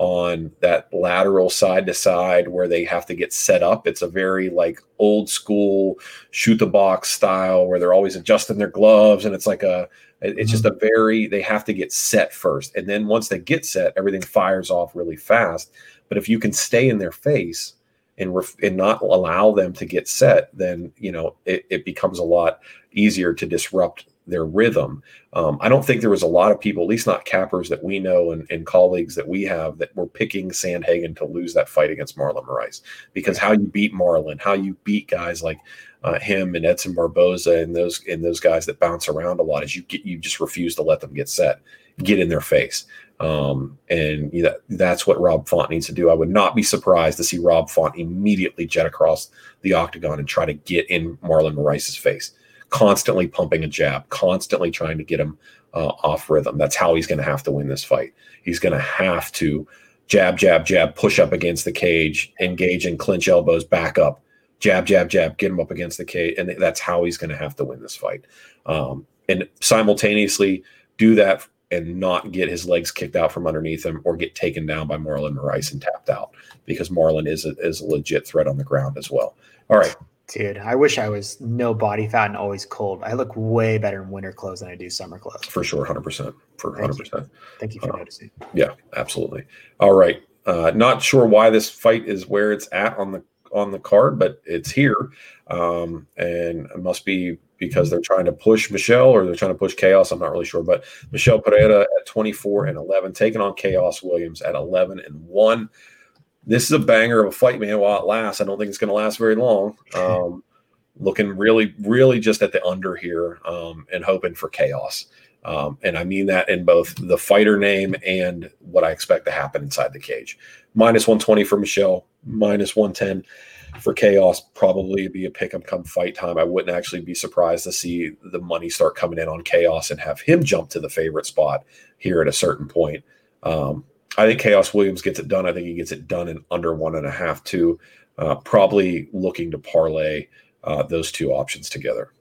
on that lateral side to side where they have to get set up. It's a very like old school shoot the box style where they're always adjusting their gloves. And it's like a, it's mm-hmm. just a very, they have to get set first. And then once they get set, everything fires off really fast. But if you can stay in their face and, ref, and not allow them to get set, then, you know, it, it becomes a lot easier to disrupt their rhythm. Um, I don't think there was a lot of people, at least not cappers that we know and, and colleagues that we have, that were picking Sandhagen to lose that fight against Marlon Moraes, because how you beat Marlon, how you beat guys like uh, him and Edson Barboza and those and those guys that bounce around a lot is you get you just refuse to let them get set. get in their face. Um, and you know, that's what Rob Font needs to do. I would not be surprised to see Rob Font immediately jet across the octagon and try to get in Marlon Moraes' face, constantly pumping a jab, constantly trying to get him uh, off rhythm. That's how he's going to have to win this fight. He's going to have to jab, jab, jab, push up against the cage, engage in clinch elbows, back up, jab, jab, jab, get him up against the cage. And that's how he's going to have to win this fight. Um, and simultaneously do that and not get his legs kicked out from underneath him or get taken down by Marlon Moraes and tapped out, because Marlon is a, is a legit threat on the ground as well. All right. Dude, I wish I was no body fat and always cold. I look way better in winter clothes than I do summer clothes. For sure, one hundred percent. For one hundred percent. Thank you, Thank you for uh, noticing. Yeah, absolutely. All right. Uh, not sure why this fight is where it's at on the on the card, but it's here. Um, and it must be because they're trying to push Michelle or they're trying to push Chaos. I'm not really sure. But Michelle Pereira at twenty-four and eleven, taking on Chaos Williams at eleven and one. This is a banger of a fight, man, while it lasts. I don't think it's going to last very long. Um, looking really, really just at the under here um, and hoping for chaos. Um, and I mean that in both the fighter name and what I expect to happen inside the cage. Minus one twenty for Michelle, minus one ten for Chaos. Probably be a pick 'em come fight time. I wouldn't actually be surprised to see the money start coming in on Chaos and have him jump to the favorite spot here at a certain point. Um, I think Chaos Williams gets it done. I think he gets it done in under one and a half, too. Uh, probably looking to parlay uh, those two options together.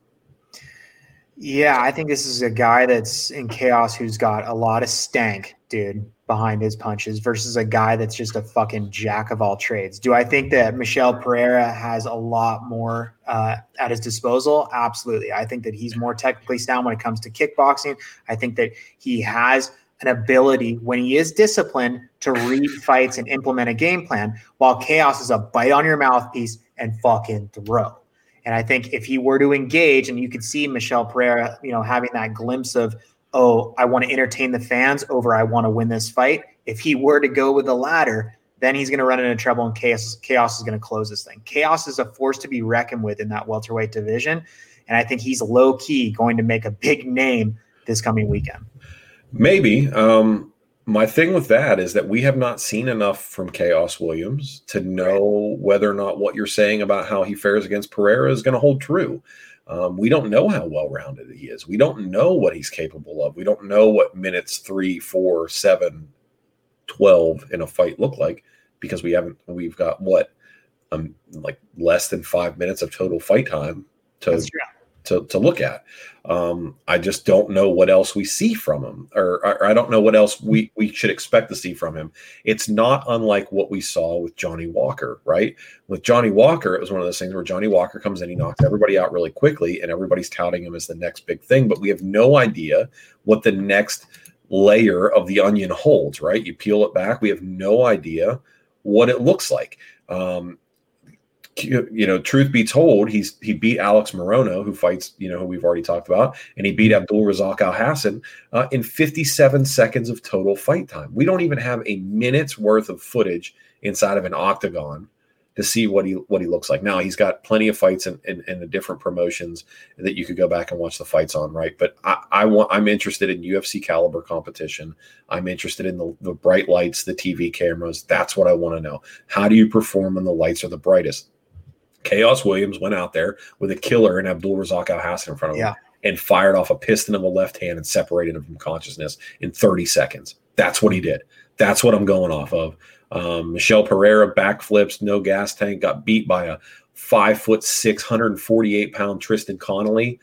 Yeah, I think this is a guy that's in Chaos who's got a lot of stank, dude, behind his punches versus a guy that's just a fucking jack of all trades. Do I think that Michelle Pereira has a lot more uh, at his disposal? Absolutely. I think that he's more technically sound when it comes to kickboxing. I think that he has an ability when he is disciplined to read fights and implement a game plan, while Chaos is a bite on your mouthpiece and fucking throw. And I think if he were to engage, and you could see Michelle Pereira, you know, having that glimpse of, oh, I want to entertain the fans over I want to win this fight. If he were to go with the latter, then he's going to run into trouble, and Chaos, Chaos is going to close this thing. Chaos is a force to be reckoned with in that welterweight division. And I think he's low key going to make a big name this coming weekend. Maybe. Um, my thing with that is that we have not seen enough from Chaos Williams to know whether or not what you're saying about how he fares against Pereira is going to hold true. Um, we don't know how well-rounded he is. We don't know what he's capable of. We don't know what minutes three, four, seven, twelve in a fight look like, because we haven't, we've got what, um, like less than five minutes of total fight time to To, to look at. Um, I just don't know what else we see from him, or, or I don't know what else we, we should expect to see from him. It's not unlike what we saw with Johnny Walker, right? With Johnny Walker, it was one of those things where Johnny Walker comes in, he knocks everybody out really quickly, and everybody's touting him as the next big thing, but we have no idea what the next layer of the onion holds, right? You peel it back, we have no idea what it looks like. Um, You know, truth be told, he's he beat Alex Morono, who fights, you know, who we've already talked about, and he beat Abdul Razak Al Hassan uh, in fifty-seven seconds of total fight time. We don't even have a minute's worth of footage inside of an octagon to see what he what he looks like. Now, he's got plenty of fights in, in, in the different promotions that you could go back and watch the fights on, right? But I, I want I'm interested in U F C caliber competition. I'm interested in the, the bright lights, the T V cameras. That's what I want to know. How do you perform when the lights are the brightest? Chaos Williams went out there with a killer and Abdul Razak Al Hassan in front of him, yeah, and fired off a piston of a left hand and separated him from consciousness in thirty seconds. That's what he did. That's what I'm going off of. Um, Michelle Pereira backflips, no gas tank, got beat by a five foot six, one hundred forty-eight pound Tristan Connolly.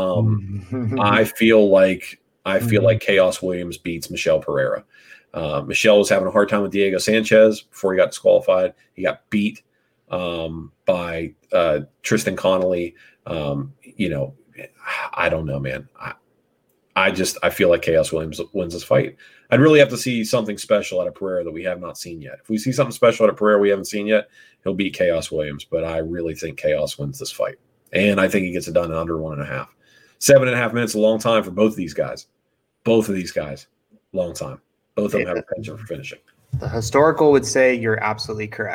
Um, I feel like I feel like Chaos Williams beats Michelle Pereira. Uh, Michelle was having a hard time with Diego Sanchez before he got disqualified. He got beat um, by uh, Tristan Connolly. Um, you know, I don't know, man. I, I just, I feel like Chaos Williams wins this fight. I'd really have to see something special out of Pereira that we have not seen yet. If we see something special out of Pereira we haven't seen yet, he'll beat Chaos Williams. But I really think Chaos wins this fight. And I think he gets it done in under one and a half. Seven and a half minutes, a long time for both of these guys. Both of these guys, long time. Both of them have a penchant for finishing. The historical would say you're absolutely correct.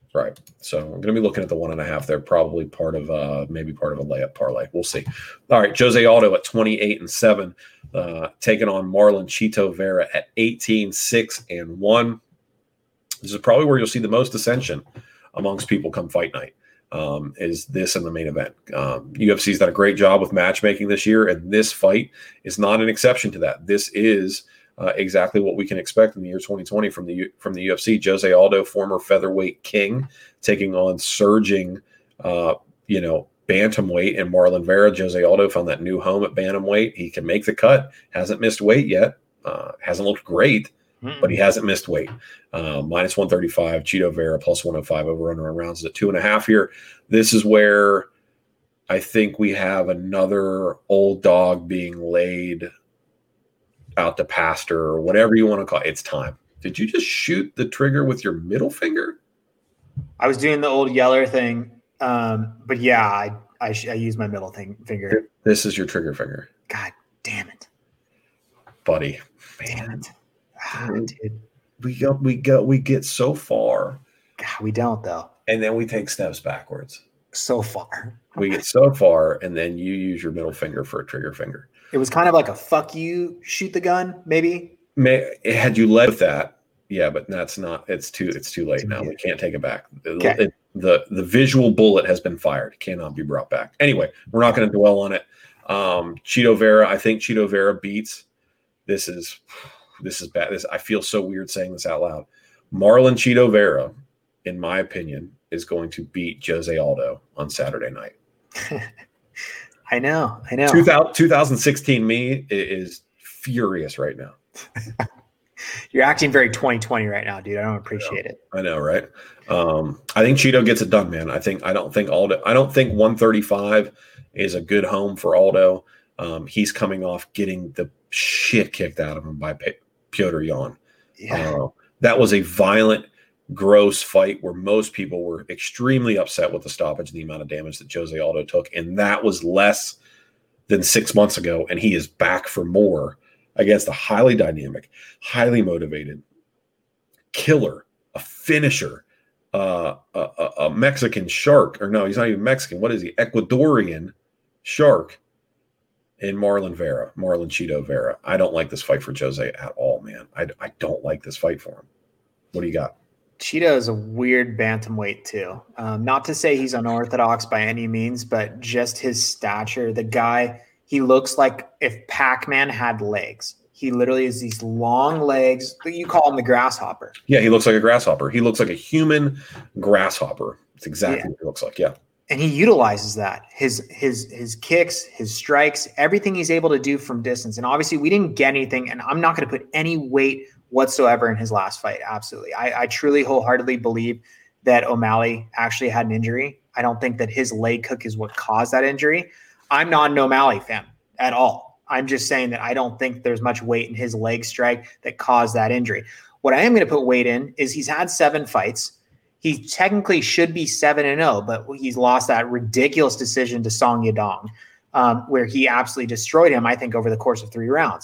Right. So I'm going to be looking at the one and a half. They're probably part of uh, maybe part of a layup parlay. We'll see. All right. Jose Aldo at twenty-eight and seven, uh, taking on Marlon Chito Vera at eighteen, six and one. This is probably where you'll see the most ascension amongst people come fight night. Um, is this in the main event? Um, U F C's done a great job with matchmaking this year, and this fight is not an exception to that. This is Uh, exactly what we can expect in the year twenty twenty from the from the U F C. Jose Aldo, former featherweight king, taking on surging, uh, you know, bantamweight and Marlon Vera. Jose Aldo found that new home at bantamweight. He can make the cut. Hasn't missed weight yet. Uh, hasn't looked great, mm-mm. but he hasn't missed weight. Uh, minus one thirty-five. Chito Vera plus one oh five. Over under rounds at two and a half here. This is where I think we have another old dog being laid out to pasture or whatever you want to call it. It's time. Did you just shoot the trigger with your middle finger? I was doing the old Yeller thing, um, but yeah, I I, I use my middle thing, finger. This is your trigger finger. God damn it, buddy! Man. Damn it, ah, dude. We go, we go, we get so far. God, we don't though, and then we take steps backwards. So far, we get so far, and then you use your middle finger for a trigger finger. It was kind of like a fuck you, shoot the gun, maybe. May, had you led with that, yeah, but that's not. It's too. It's too late now. We can't take it back. Okay. It, the the visual bullet has been fired. Cannot be brought back. Anyway, we're not going to dwell on it. Um, Chito Vera. I think Chito Vera beats. This is this is bad. This I feel so weird saying this out loud. Marlon Chito Vera, in my opinion, is going to beat Jose Aldo on Saturday night. I know, I know. twenty sixteen me is furious right now. You're acting very twenty twenty right now, dude. I don't appreciate I it. I know, right? Um, I think Chito gets it done, man. I think I don't think Aldo. I don't think one thirty-five is a good home for Aldo. Um, he's coming off getting the shit kicked out of him by P- Petr Yan. Yeah, uh, that was a violent, gross fight where most people were extremely upset with the stoppage and the amount of damage that Jose Aldo took. And that was less than six months ago. And he is back for more against a highly dynamic, highly motivated killer, a finisher, uh, a, a, a Mexican shark, or no, he's not even Mexican. What is he? Ecuadorian shark in Marlon Vera, Marlon Chito Vera. I don't like this fight for Jose at all, man. I, I don't like this fight for him. What do you got? Chito is a weird bantamweight too. Um, not to say he's unorthodox by any means, but just his stature. The guy, he looks like if Pac-Man had legs. He literally has these long legs. You call him the grasshopper. Yeah, he looks like a grasshopper. He looks like a human grasshopper. It's exactly yeah. what he looks like. Yeah. And he utilizes that. His his his kicks, his strikes, everything he's able to do from distance. And obviously we didn't get anything, and I'm not going to put any weight whatsoever in his last fight. Absolutely. I, I truly wholeheartedly believe that O'Malley actually had an injury. I don't think that his leg hook is what caused that injury. I'm not an O'Malley fan at all. I'm just saying that I don't think there's much weight in his leg strike that caused that injury. What I am going to put weight in is he's had seven fights. He technically should be seven and oh, but he's lost that ridiculous decision to Song Yadong, um, where he absolutely destroyed him, I think, over the course of three rounds.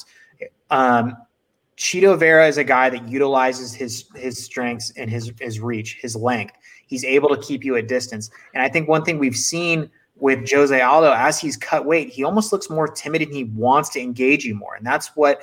Um, Chito Vera is a guy that utilizes his his strengths and his his reach, his length. He's able to keep you at distance. And I think one thing we've seen with Jose Aldo, as he's cut weight, he almost looks more timid and he wants to engage you more. And that's what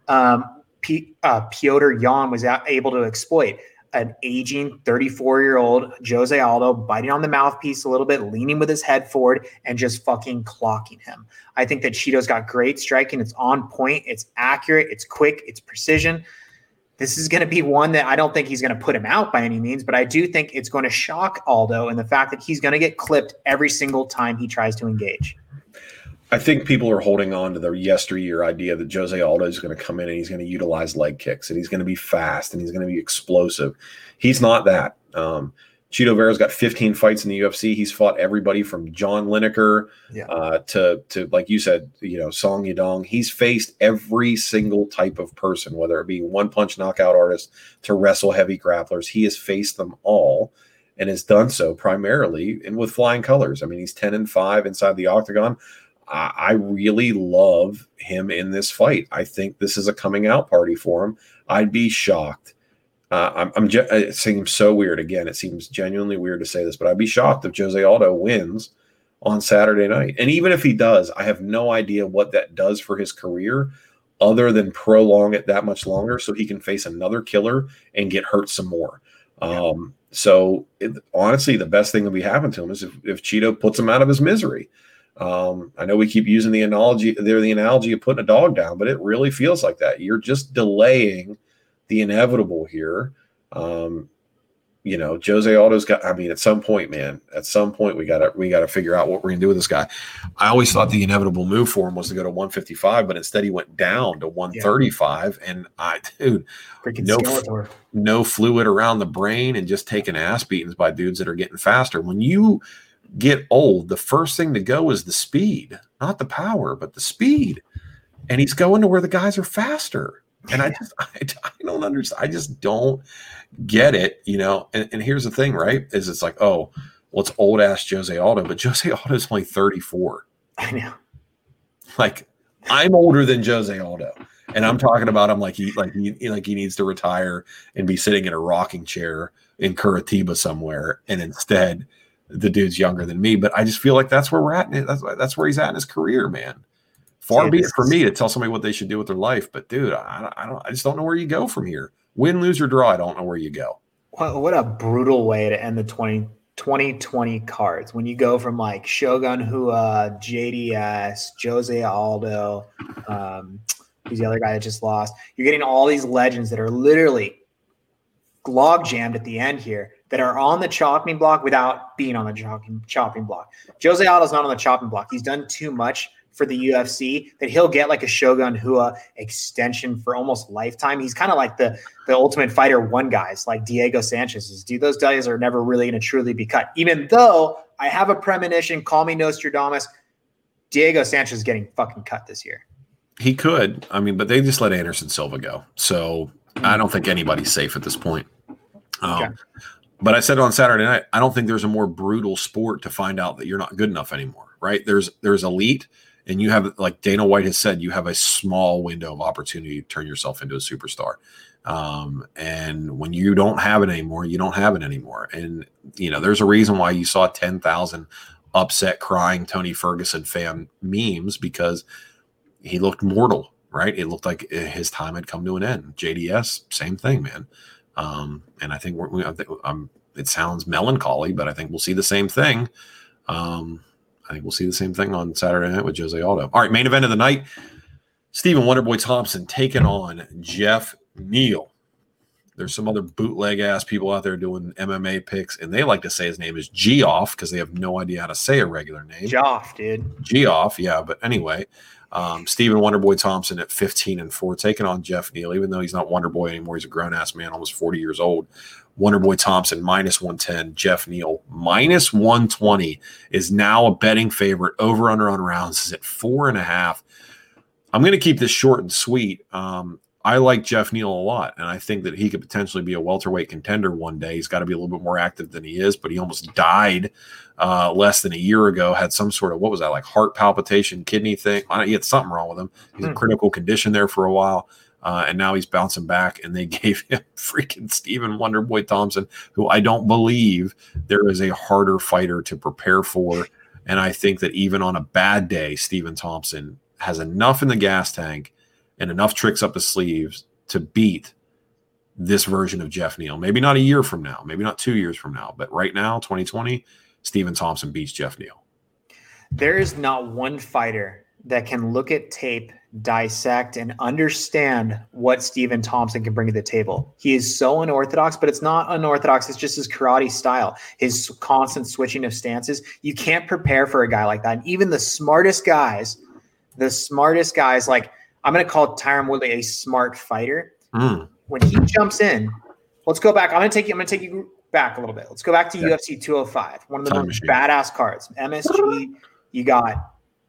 um, P, uh, Petr Yan was able to exploit. An aging thirty-four-year-old Jose Aldo biting on the mouthpiece a little bit, leaning with his head forward, and just fucking clocking him. I think that Chito's got great striking. It's on point. It's accurate. It's quick. It's precision. This is going to be one that I don't think he's going to put him out by any means, but I do think it's going to shock Aldo in the fact that he's going to get clipped every single time he tries to engage. I think people are holding on to the yesteryear idea that Jose Aldo is going to come in and he's going to utilize leg kicks and he's going to be fast and he's going to be explosive. He's not that. Um, Chito Vera's got fifteen fights in the U F C. He's fought everybody from John Lineker yeah. uh, to, to, like you said, you know, Song Yadong. He's faced every single type of person, whether it be one-punch knockout artists to wrestle heavy grapplers. He has faced them all and has done so primarily and with flying colors. I mean, he's ten and five inside the octagon. I really love him in this fight. I think this is a coming out party for him. I'd be shocked Uh, I'm, I'm ge- it seems so weird. Again, it seems genuinely weird to say this, but I'd be shocked if Jose Aldo wins on Saturday night. And even if he does, I have no idea what that does for his career other than prolong it that much longer so he can face another killer and get hurt some more. Um, so it, honestly, the best thing that be happening to him is if, if Cheeto puts him out of his misery. Um, I know we keep using the analogy there, the analogy of putting a dog down, but it really feels like that. You're just delaying the inevitable here. Um, you know, Jose Aldo's got, I mean, at some point, man, at some point we gotta, we gotta figure out what we're gonna do with this guy. I always thought the inevitable move for him was to go to one fifty-five, but instead he went down to one thirty-five. Yeah. And I, dude, Freaking no, Skeletor. no fluid around the brain and just taking ass beatings by dudes that are getting faster. When you get old, the first thing to go is the speed, not the power, but the speed. And he's going to where the guys are faster. And I just, I, I don't understand. I just don't get it, you know? And, and here's the thing, right? Is it's like, oh, well, it's old ass Jose Aldo, but Jose Aldo is only thirty-four. I know. Like, I'm older than Jose Aldo. And I'm talking about him like he, like he, like he needs to retire and be sitting in a rocking chair in Curitiba somewhere. And instead, the dude's younger than me. But I just feel like that's where we're at. That's, that's where he's at in his career, man. Far be it for me to tell somebody what they should do with their life, but dude, I, I don't. I just don't know where you go from here. Win, lose, or draw. I don't know where you go. What, what a brutal way to end the twenty twenty cards when you go from like Shogun Hua, J D S, Jose Aldo, um, who's the other guy that just lost. You're getting all these legends that are literally log jammed at the end here that are on the chopping block without being on the chopping chopping block. Jose Aldo's not on the chopping block. He's done too much for the U F C that he'll get like a Shogun Hua extension for almost lifetime. He's kind of like the the Ultimate Fighter one guys, like Diego Sanchez's. Dude, those guys are never really going to truly be cut. Even though I have a premonition, call me Nostradamus, Diego Sanchez is getting fucking cut this year. He could. I mean, but they just let Anderson Silva go. So I don't think anybody's safe at this point. Um, okay. But I said on Saturday night, I don't think there's a more brutal sport to find out that you're not good enough anymore, right? There's there's elite. And you have, like Dana White has said, you have a small window of opportunity to turn yourself into a superstar. Um, and when you don't have it anymore, you don't have it anymore. And, you know, there's a reason why you saw ten thousand upset crying Tony Ferguson fan memes, because he looked mortal, right? It looked like his time had come to an end. J D S, same thing, man. Um, and I think, we're, we, I think um, it sounds melancholy, but I think we'll see the same thing. Um, I think we'll see the same thing on Saturday night with Jose Aldo. All right, main event of the night, Stephen Wonderboy Thompson taking on Jeff Neal. There's some other bootleg-ass people out there doing M M A picks, and they like to say his name is Geoff because they have no idea how to say a regular name. Geoff, dude. Geoff, yeah. But anyway, um, Stephen Wonderboy Thompson at fifteen and four, taking on Jeff Neal, even though he's not Wonderboy anymore. He's a grown-ass man, almost forty years old. Wonderboy Thompson minus one ten, Jeff Neal minus one twenty is now a betting favorite. Over under on rounds is at four and a half. I'm going to keep this short and sweet. Um, I like Jeff Neal a lot, and I think that he could potentially be a welterweight contender one day. He's got to be a little bit more active than he is, but he almost died uh, less than a year ago, had some sort of, what was that, like heart palpitation, kidney thing. He had something wrong with him. He's in critical condition there for a while. Uh, and now he's bouncing back, and they gave him freaking Stephen Wonderboy Thompson, who I don't believe there is a harder fighter to prepare for. And I think that even on a bad day, Stephen Thompson has enough in the gas tank and enough tricks up his sleeves to beat this version of Jeff Neal. Maybe not a year from now, maybe not two years from now, but right now, twenty twenty, Stephen Thompson beats Jeff Neal. There is not one fighter that can look at tape, dissect, and understand what Stephen Thompson can bring to the table. He is so unorthodox, but it's not unorthodox. It's just his karate style, his constant switching of stances. You can't prepare for a guy like that. And even the smartest guys, the smartest guys, like I'm going to call Tyron Woodley a smart fighter. Mm. When he jumps in, let's go back. I'm going to take you, I'm going to take you back a little bit. Let's go back to yeah. U F C two oh five, one of the Time most machine. badass cards. M S G, you got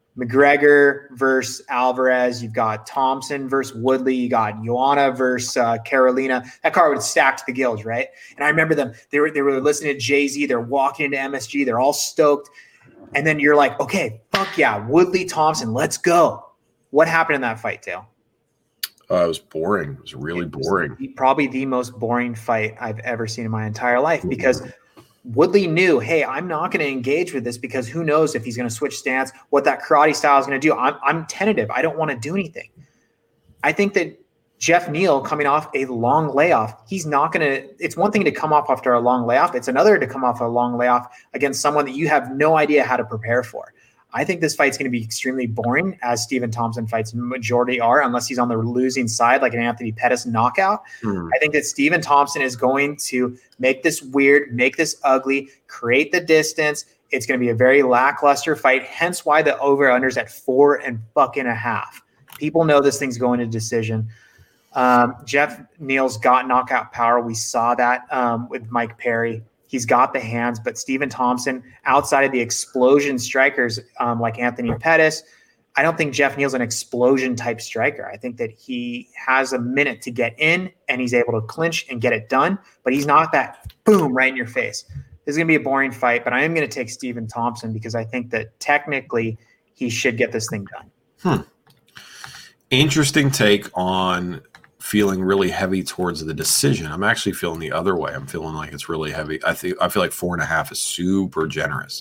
McGregor versus Alvarez. You've got Thompson versus Woodley. You got Joanna versus uh, Carolina. That card was stacked to the gills, right? And I remember them. They were they were listening to Jay-Z. They're walking into M S G. They're all stoked. And then you're like, okay, fuck yeah, Woodley Thompson, let's go. What happened in that fight, Dale? Uh, it was boring. It was really it was boring. The, probably the most boring fight I've ever seen in my entire life because Woodley knew, hey, I'm not going to engage with this because who knows if he's going to switch stance, what that karate style is going to do. I'm, I'm tentative. I don't want to do anything. I think that Jeff Neal coming off a long layoff, he's not going to – it's one thing to come off after a long layoff. It's another to come off a long layoff against someone that you have no idea how to prepare for. I think this fight's going to be extremely boring, as Stephen Thompson fights majority are, unless he's on the losing side, like an Anthony Pettis knockout. Mm. I think that Stephen Thompson is going to make this weird, make this ugly, create the distance. It's going to be a very lackluster fight, hence why the over-under's at four and fucking a half. People know this thing's going to decision. Um, Jeff Neal's got knockout power. We saw that um, with Mike Perry. He's got the hands, but Stephen Thompson, outside of the explosion strikers um, like Anthony Pettis, I don't think Jeff Neal's an explosion type striker. I think that he has a minute to get in and he's able to clinch and get it done, but he's not that boom right in your face. This is going to be a boring fight, but I am going to take Stephen Thompson because I think that technically he should get this thing done. Hmm. Interesting take on feeling really heavy towards the decision. I'm actually feeling the other way. I'm feeling like it's really heavy. I think I feel like four and a half is super generous.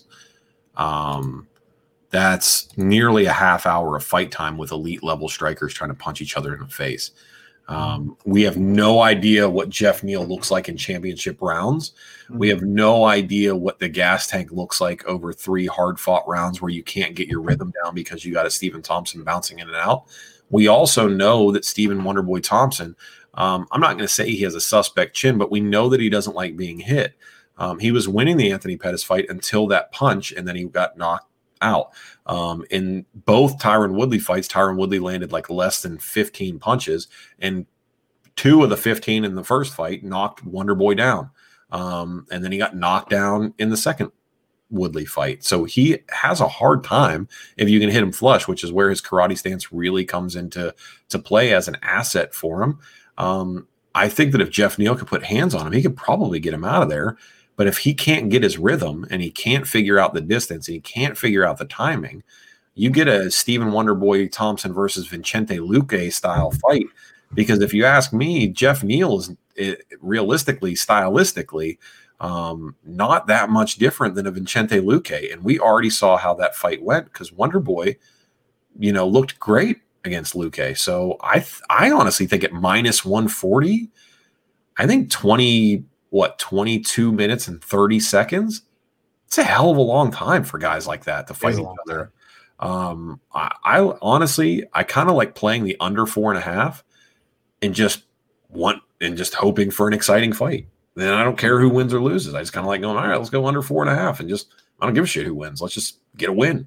Um, that's nearly a half hour of fight time with elite level strikers trying to punch each other in the face. Um, we have no idea what Jeff Neal looks like in championship rounds. Mm-hmm. We have no idea what the gas tank looks like over three hard fought rounds where you can't get your rhythm down because you got a Stephen Thompson bouncing in and out. We also know that Stephen Wonderboy Thompson, um, I'm not going to say he has a suspect chin, but we know that he doesn't like being hit. Um, he was winning the Anthony Pettis fight until that punch, and then he got knocked out. Um, in both Tyron Woodley fights, Tyron Woodley landed like less than fifteen punches, and two of the fifteen in the first fight knocked Wonderboy down. Um, and then he got knocked down in the second Woodley fight. So he has a hard time if you can hit him flush, which is where his karate stance really comes into to play as an asset for him. Um, I think that if Jeff Neal could put hands on him, he could probably get him out of there. But if he can't get his rhythm and he can't figure out the distance and he can't figure out the timing, you get a Stephen Wonderboy Thompson versus Vicente Luque style fight. Because if you ask me, Jeff Neal is it, realistically, stylistically, Um, not that much different than a Vicente Luque. And we already saw how that fight went because Wonderboy, you know, looked great against Luque. So I, th- I honestly think at minus one forty, I think twenty, what, twenty-two minutes and thirty seconds. It's a hell of a long time for guys like that to fight each other. Um, I, I honestly, I kind of like playing the under four and a half and just want, and just hoping for an exciting fight. Then I don't care who wins or loses. I just kind of like going, all right, let's go under four and a half and just, I don't give a shit who wins. Let's just get a win.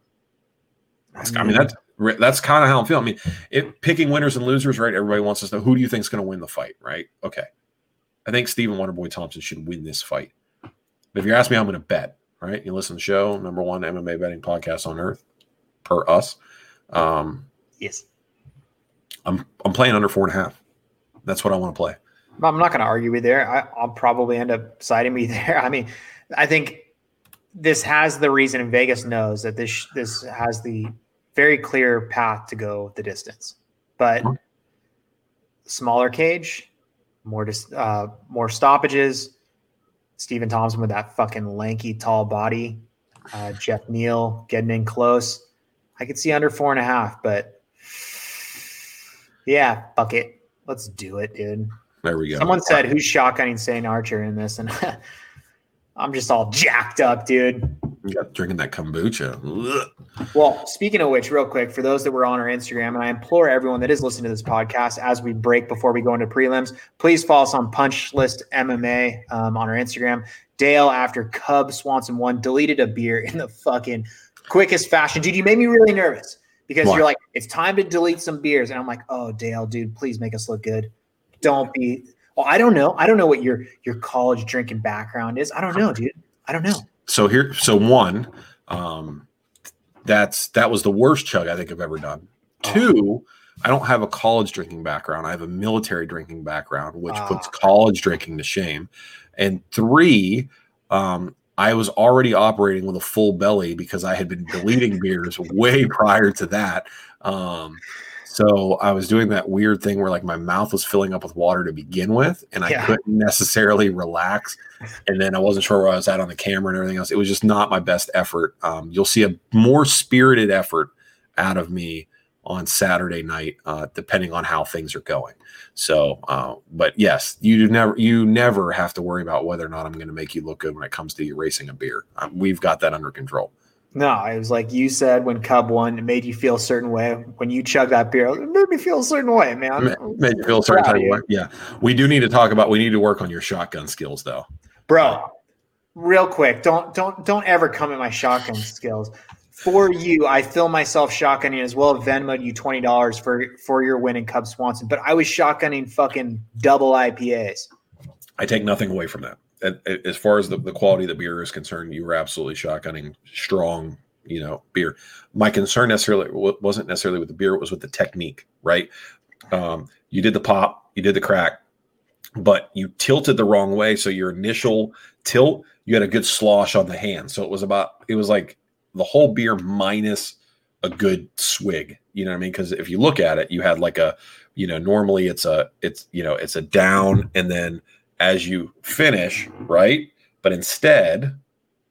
That's, I mean, that's, that's kind of how I'm feeling. I mean, it, picking winners and losers, right? Everybody wants us to know who do you think is going to win the fight, right? Okay. I think Stephen Wonderboy Thompson should win this fight. But if you ask me, I'm going to bet, right? You listen to the show, number one M M A betting podcast on earth per us. Um, yes. I'm, I'm playing under four and a half. That's what I want to play. I'm not going to argue with there. I, I'll probably end up siding me there. I mean, I think this has the reason, and Vegas knows that this this has the very clear path to go the distance. But smaller cage, more dis, uh, more stoppages. Stephen Thompson with that fucking lanky, tall body. Uh, Jeff Neal getting in close. I could see under four and a half, but yeah, fuck it. Let's do it, dude. There we go. Someone said, who's shotgunning Saint Archer in this? And I'm just all jacked up, dude. You got drinking that kombucha. Ugh. Well, speaking of which, real quick, for those that were on our Instagram, and I implore everyone that is listening to this podcast as we break before we go into prelims, please follow us on Punch List M M A um, on our Instagram. Dale, after Cub Swanson won, deleted a beer in the fucking quickest fashion. Dude, you made me really nervous because Why? You're like, it's time to delete some beers. And I'm like, oh, Dale, dude, please make us look good. Don't be – well, I don't know. I don't know what your your college drinking background is. I don't know, dude. I don't know. So here – so one, um, that's that was the worst chug I think I've ever done. Oh. Two, I don't have a college drinking background. I have a military drinking background, which ah. puts college drinking to shame. And three, um, I was already operating with a full belly because I had been deleting beers way prior to that. Um So I was doing that weird thing where like my mouth was filling up with water to begin with, and I yeah. couldn't necessarily relax. And then I wasn't sure where I was at on the camera and everything else. It was just not my best effort. Um, you'll see a more spirited effort out of me on Saturday night, uh, depending on how things are going. So, uh, but yes, you never, you never have to worry about whether or not I'm going to make you look good when it comes to you racing a beer. Um, we've got that under control. No, it was like you said when Cub won, it made you feel a certain way. When you chug that beer, it made me feel a certain way, man. Made, made you feel a certain type of way. Yeah. We do need to talk about, we need to work on your shotgun skills though. Bro, real quick, don't don't don't ever come at my shotgun skills. For you, I feel myself shotgunning as well. Venmoed you twenty dollars for for your win in Cub Swanson, but I was shotgunning fucking double I P As. I take nothing away from that. As far as the, the quality of the beer is concerned, you were absolutely shotgunning strong, you know, beer. My concern necessarily wasn't necessarily with the beer; it was with the technique. Right? Um, you did the pop, you did the crack, but you tilted the wrong way. So your initial tilt, you had a good slosh on the hand. So it was about, it was like the whole beer minus a good swig. You know what I mean? Because if you look at it, you had like a, you know, normally it's a, it's, you know, it's a down and then as you finish, right? But instead,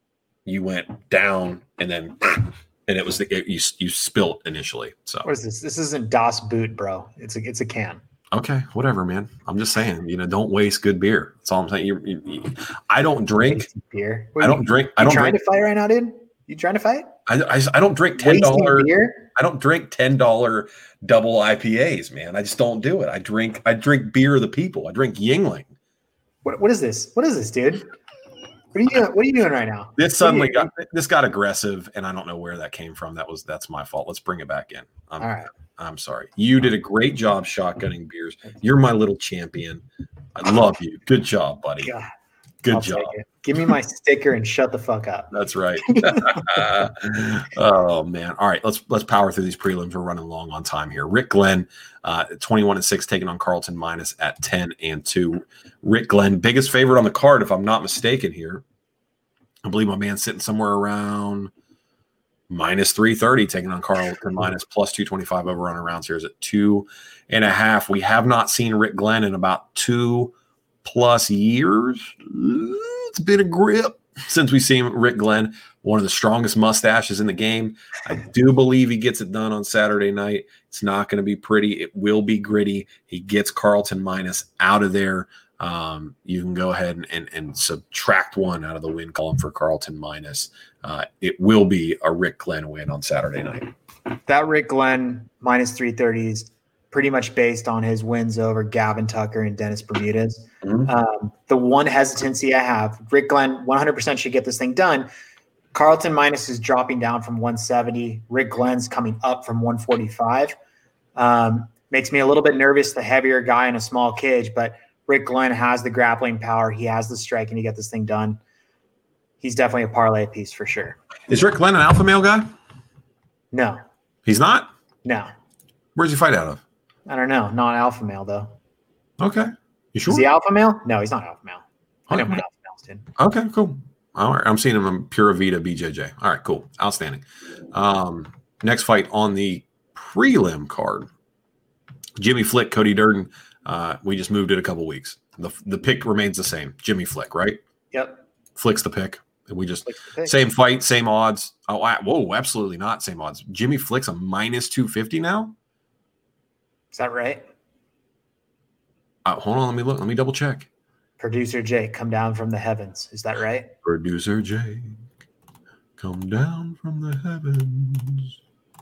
you went down and then, and it was the it, you you spilt initially. So what is this? This isn't Das Boot, bro. It's a it's a can. Okay, whatever, man. I'm just saying, you know, don't waste good beer. That's all I'm saying. You, you, you, I don't drink beer. I don't you, drink. I you don't trying drink. to fight right now, dude? You trying to fight? I I, I don't drink ten dollar beer. I don't drink ten dollar double I P As, man. I just don't do it. I drink I drink beer of the people. I drink Yingling. What what is this? What is this, dude? What are you doing? What are you doing right now? This suddenly got this got aggressive, and I don't know where that came from. That was that's my fault. Let's bring it back in. I'm, All right. I'm sorry. You did a great job shotgunning beers. You're my little champion. I love you. Good job, buddy. God, Good I'll job. Give me my sticker and shut the fuck up. That's right. Oh man. All right, let's let's power through these prelims. We're running long on time here. Rick Glenn, uh, twenty-one and six, taking on Carlton Minus at ten and two. Rick Glenn, biggest favorite on the card, if I'm not mistaken here. I believe my man's sitting somewhere around minus three thirty, taking on Carlton Minus plus two twenty-five. Over on rounds here is at two and a half. We have not seen Rick Glenn in about two plus years. It's been a grip since we've seen Rick Glenn, one of the strongest mustaches in the game. I do believe he gets it done on Saturday night. It's not going to be pretty. It will be gritty. He gets Carlton Minus out of there. Um, you can go ahead and, and, and subtract one out of the win column for Carlton Minus. Uh, it will be a Rick Glenn win on Saturday night. That Rick Glenn minus three thirty is pretty much based on his wins over Gavin Tucker and Dennis Bermudez. Mm-hmm. Um, the one hesitancy I have, Rick Glenn one hundred percent should get this thing done. Carlton Minus is dropping down from one seventy. Rick Glenn's coming up from one forty-five. Um, makes me a little bit nervous, the heavier guy in a small cage, but Rick Glenn has the grappling power. He has the striking to get this thing done. He's definitely a parlay piece for sure. Is Rick Glenn an alpha male guy? No. He's not? No. Where's he fight out of? I don't know. Not alpha male, though. Okay. You sure? Is he alpha male? No, he's not alpha male. I know okay. what alpha males did. Okay, cool. All right. I'm seeing him in Pura Vida B J J. All right, cool. Outstanding. Um, next fight on the prelim card. Jimmy Flick, Cody Durden. Uh, we just moved it a couple weeks. The the pick remains the same. Jimmy Flick, right? Yep. Flick's the pick. We just same fight, same odds. Oh, I, whoa, absolutely not same odds. Jimmy Flick's a minus two fifty now. Is that right? Uh, hold on, let me look. Let me double check. Producer Jake, come down from the heavens. Is that right? Producer Jake, come down from the heavens.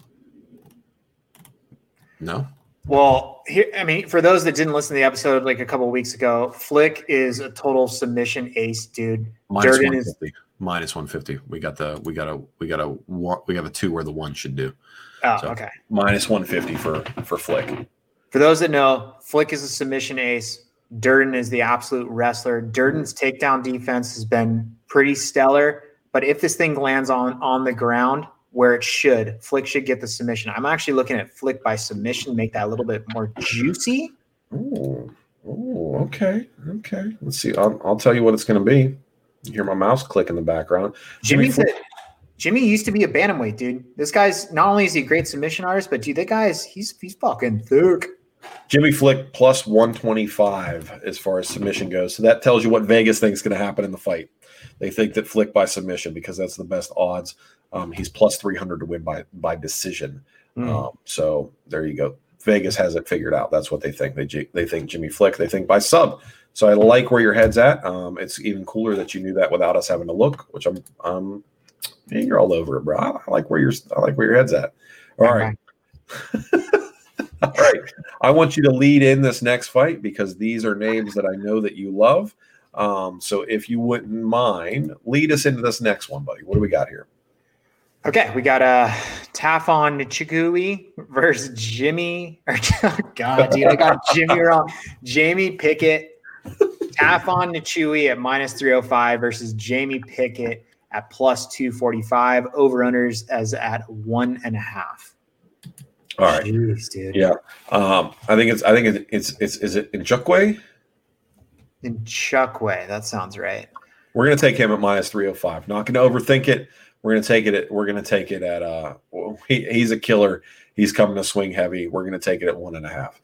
No. Well, here, I mean, for those that didn't listen to the episode like a couple of weeks ago, Flick is a total submission ace, dude. Minus one fifty. Is minus one fifty. We got the we got a we got a we got a two where the one should do. Oh, so okay. Minus one fifty for for Flick. For those that know, Flick is a submission ace. Durden is the absolute wrestler. Durden's takedown defense has been pretty stellar, but if this thing lands on on the ground where it should, Flick should get the submission. I'm actually looking at Flick by submission, make that a little bit more juicy. Oh, oh, okay, okay. Let's see. I'll, I'll tell you what it's going to be. You hear my mouse click in the background. Jimmy Flick. Jimmy used to be a bantamweight, dude. This guy's not only is he a great submission artist, but dude, that guy's he's he's fucking thick. Jimmy Flick plus one twenty-five as far as submission goes. So that tells you what Vegas thinks is going to happen in the fight. They think that Flick by submission because that's the best odds. Um, he's plus three hundred to win by by decision. Mm. Um, so there you go. Vegas has it figured out. That's what they think. They they think Jimmy Flick. They think by sub. So I like where your head's at. Um, it's even cooler that you knew that without us having to look, which I'm um, yeah, you're all over it, bro. I like where you're. I like where your head's at. All right. All right. I want you to lead in this next fight because these are names that I know that you love. Um, so if you wouldn't mind, lead us into this next one, buddy. What do we got here? Okay, we got uh, Tafon Nchukwi versus Jimmy. Or, oh God, dude, I got Jimmy wrong. Jamie Pickett. Tafon Nchukwi at minus three oh five versus Jamie Pickett at plus two forty-five. Over-unders as at one and a half. All right. Jeez, dude. Yeah. Um, I think it's, I think it's, it's, it's is it Nchukwi? Nchukwi. That sounds right. We're going to take him at minus three oh five. Not going to overthink it. We're going to take it at, we're going to take it at, uh, he, he's a killer. He's coming to swing heavy. We're going to take it at one and a half.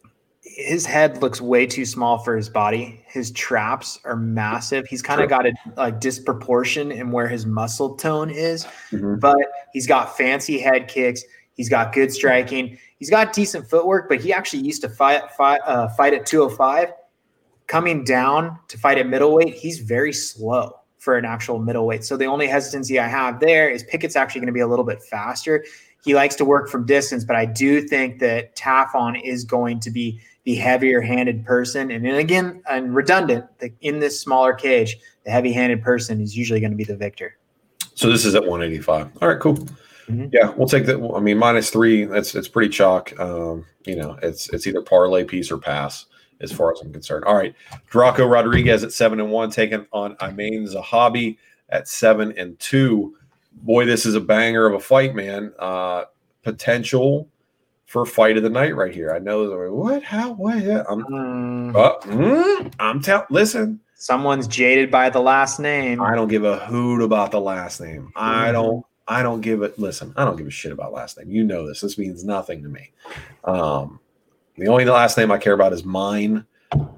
His head looks way too small for his body. His traps are massive. He's kind of got a, a disproportion in where his muscle tone is, mm-hmm. but he's got fancy head kicks. He's got good striking. He's got decent footwork, but he actually used to fight fight, uh, fight at two oh five. Coming down to fight at middleweight, he's very slow for an actual middleweight. So the only hesitancy I have there is Pickett's actually going to be a little bit faster. He likes to work from distance, but I do think that Tafon is going to be the heavier-handed person. And then again, and redundant, in this smaller cage, the heavy-handed person is usually going to be the victor. So this is at one eighty-five. All right, cool. Mm-hmm. Yeah, we'll take that. I mean, minus three, that's it's pretty chalk. Um, you know, it's it's either parlay piece or pass as far as I'm concerned. All right, Draco Rodriguez at seven and one, taking on Amin Zahabi at seven and two. Boy, this is a banger of a fight, man. Uh, potential for fight of the night right here. I know what, how, what? Yeah, I'm, um, uh, mm, I'm telling. Listen, someone's jaded by the last name. I don't give a hoot about the last name. Mm-hmm. I don't. I don't give it. Listen, I don't give a shit about last name. You know this. This means nothing to me. Um, the only last name I care about is mine.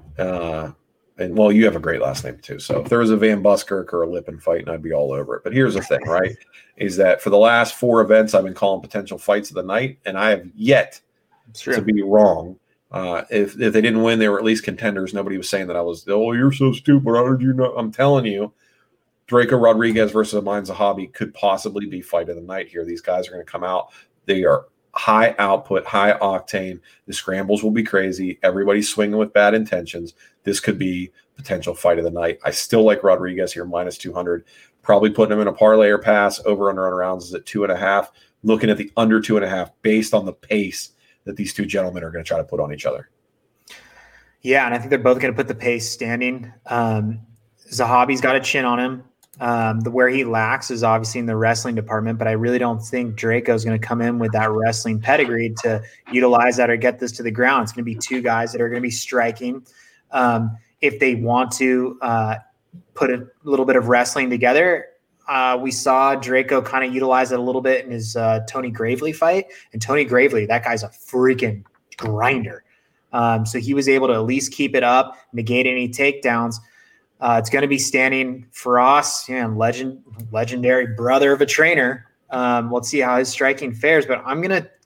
Uh, and well, you have a great last name too. So if there was a Van Buskirk or a Lippen fight, and I'd be all over it. But here's the thing, right? Is that for the last four events, I've been calling potential fights of the night, and I have yet to be wrong. Uh, if if they didn't win, they were at least contenders. Nobody was saying that I was. Oh, you're so stupid. How did you know? I'm telling you. Draco Rodriguez versus Amin Zahabi could possibly be fight of the night here. These guys are going to come out. They are high output, high octane. The scrambles will be crazy. Everybody's swinging with bad intentions. This could be potential fight of the night. I still like Rodriguez here, minus two hundred. Probably putting him in a parlay or pass. Over under on rounds is at two and a half. Looking at the under two and a half based on the pace that these two gentlemen are going to try to put on each other. Yeah, and I think they're both going to put the pace standing. Um, Zahabi's got a chin on him. Um, the where he lacks is obviously in the wrestling department, but I really don't think Draco is going to come in with that wrestling pedigree to utilize that or get this to the ground. It's going to be two guys that are going to be striking. Um, if they want to uh, put a little bit of wrestling together, uh, we saw Draco kind of utilize it a little bit in his uh, Tony Gravely fight. And Tony Gravely, that guy's a freaking grinder. Um, so he was able to at least keep it up, negate any takedowns. Uh, it's going to be standing for us, yeah, legend, legendary brother of a trainer. Um, let's see how his striking fares, but I'm going to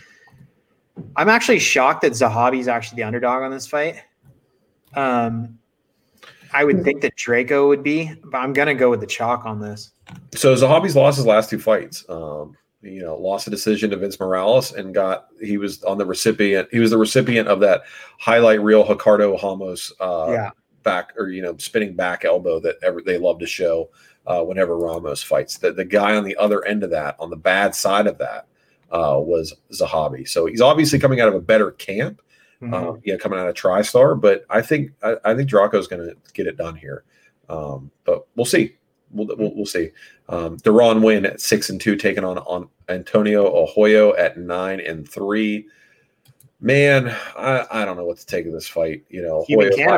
– I'm actually shocked that Zahabi is actually the underdog on this fight. Um, I would think that Draco would be, but I'm going to go with the chalk on this. So Zahabi's lost his last two fights. Um, you know, lost a decision to Vince Morales and got – he was on the recipient – he was the recipient of that highlight reel Ricardo Ramos uh, yeah. back or, you know, spinning back elbow that ever, they love to show uh, whenever Ramos fights. The, the guy on the other end of that, on the bad side of that, uh, was Zahabi. So he's obviously coming out of a better camp, mm-hmm. um, yeah, coming out of TriStar. But I think I, I think Draco's going to get it done here. Um, but we'll see. We'll, we'll, we'll see. Um, Deron Wynn at six and two, taking on on Antonio Arroyo at nine and three. Man, I, I don't know what to take of this fight. You know, Human Cannonball.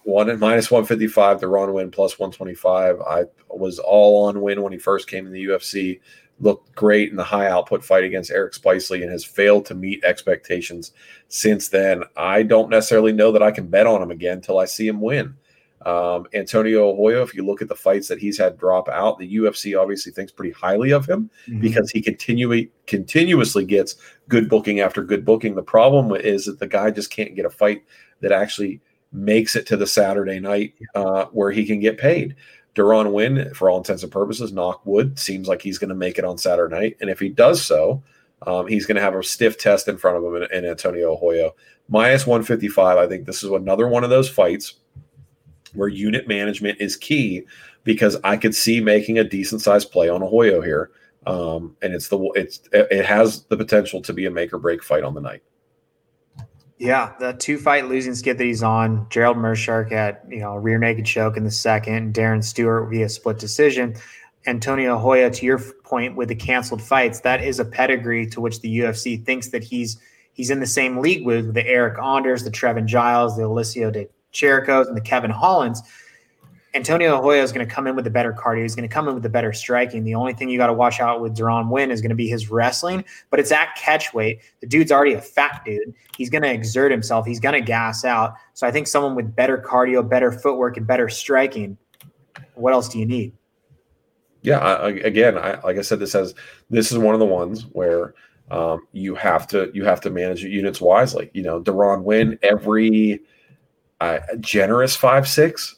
one at minus one fifty-five. Deron Winn plus one twenty-five. I was all on Winn when he first came in the U F C. Looked great in the high output fight against Eric Spicely and has failed to meet expectations since then. I don't necessarily know that I can bet on him again until I see him win. Um, Antonio Hoyo, if you look at the fights that he's had drop out, the U F C obviously thinks pretty highly of him mm-hmm. because he continue, continuously gets good booking after good booking. The problem is that the guy just can't get a fight that actually makes it to the Saturday night uh, where he can get paid. Deron Winn, for all intents and purposes, knock wood, seems like he's going to make it on Saturday night. And if he does so, um, he's going to have a stiff test in front of him in, in Antonio Hoyo. minus one fifty-five, I think this is another one of those fights where unit management is key because I could see making a decent-sized play on a Hoyo here. Um, and it's the it's it has the potential to be a make-or-break fight on the night. Yeah, the two-fight losing skid that he's on, Gerald Meerschaert at you know rear naked choke in the second, Darren Stewart via split decision. Antonio Hoyo, to your point with the canceled fights, that is a pedigree to which the U F C thinks that he's he's in the same league with the Eric Anders, the Trevin Giles, the Alessio De Chiricos, and the Kevin Hollands. Antonio Hoyo is going to come in with the better cardio. He's going to come in with the better striking. The only thing you got to watch out with Deron Winn is going to be his wrestling, but it's at catch weight. The dude's already a fat dude. He's going to exert himself. He's going to gas out. So I think someone with better cardio, better footwork, and better striking, what else do you need? Yeah, I, again, I, like I said, this has this is one of the ones where um, you have to you have to manage your units wisely. You know, Deron Winn every uh, generous five six.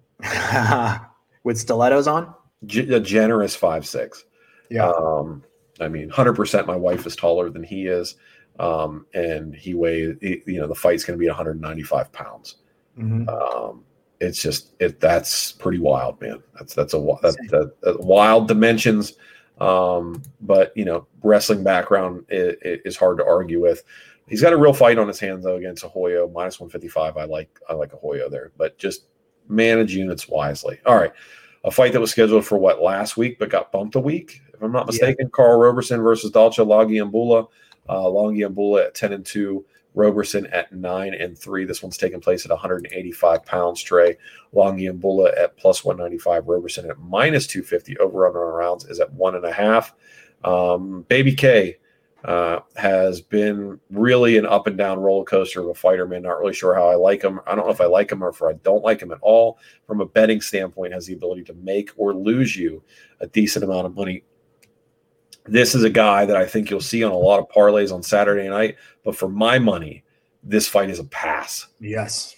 With stilettos on, G- a generous five six. Yeah. Um, I mean, one hundred percent. My wife is taller than he is, um, and he weighs. He, you know, the fight's going to be one hundred ninety-five pounds. Mm-hmm. Um, it's just it. That's pretty wild, man. That's that's a that's that, that wild dimensions. Um, but you know, wrestling background is, is hard to argue with. He's got a real fight on his hands though against a Hoyo minus one fifty-five. I like I like a Hoyo there, but just manage units wisely. All right. A fight that was scheduled for what last week, but got bumped a week, if I'm not mistaken. Yeah. Carl Roberson versus Dalcha Longiambula. Uh, Longiambula at ten and two, Roberson at nine and three. This one's taking place at one hundred eighty-five pounds. Trey Longiambula at plus one ninety-five, Roberson at minus two fifty. Over under rounds is at one and a half. Um, Baby K Uh, has been really an up and down roller coaster of a fighter, man. Not really sure how I like him. I don't know if I like him or if I don't like him at all. From a betting standpoint, has the ability to make or lose you a decent amount of money. This is a guy that I think you'll see on a lot of parlays on Saturday night. But for my money, this fight is a pass. Yes.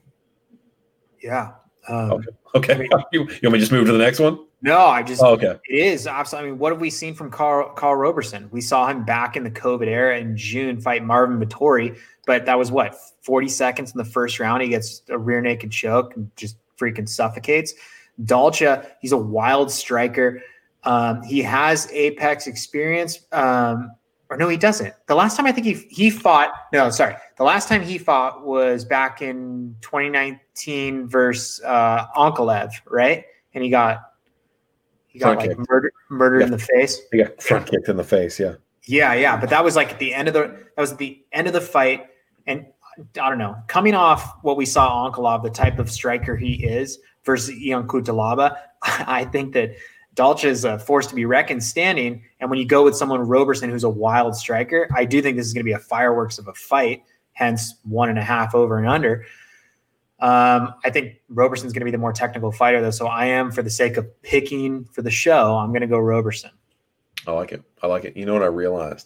Yeah. Um, okay. Okay. I mean, you, you want me to just move to the next one? No, I just oh, okay. It is absolutely. I mean, what have we seen from Carl Carl Roberson? We saw him back in the COVID era in June fight Marvin Vettori, but that was what forty seconds in the first round. He gets a rear naked choke and just freaking suffocates. Dalcha, he's a wild striker. Um, he has Apex experience, um, or no, he doesn't. The last time I think he he fought, no, sorry, the last time he fought was back in twenty nineteen versus uh, Ankalaev, right? And he got. He got front like kicked. murdered, murdered yeah. in the face. He got front kicked in the face. Yeah. Yeah. Yeah. But that was like at the end of the, that was at the end of the fight. And I don't know, coming off what we saw Ankalaev, the type of striker he is versus Ion Cutelaba, I think that Dalcha is a force to be reckoned standing. And when you go with someone Roberson, who's a wild striker, I do think this is going to be a fireworks of a fight, hence one and a half over and under. Um, I think Roberson's going to be the more technical fighter, though. So I am, for the sake of picking for the show, I'm going to go Roberson. I like it. I like it. You know what I realized?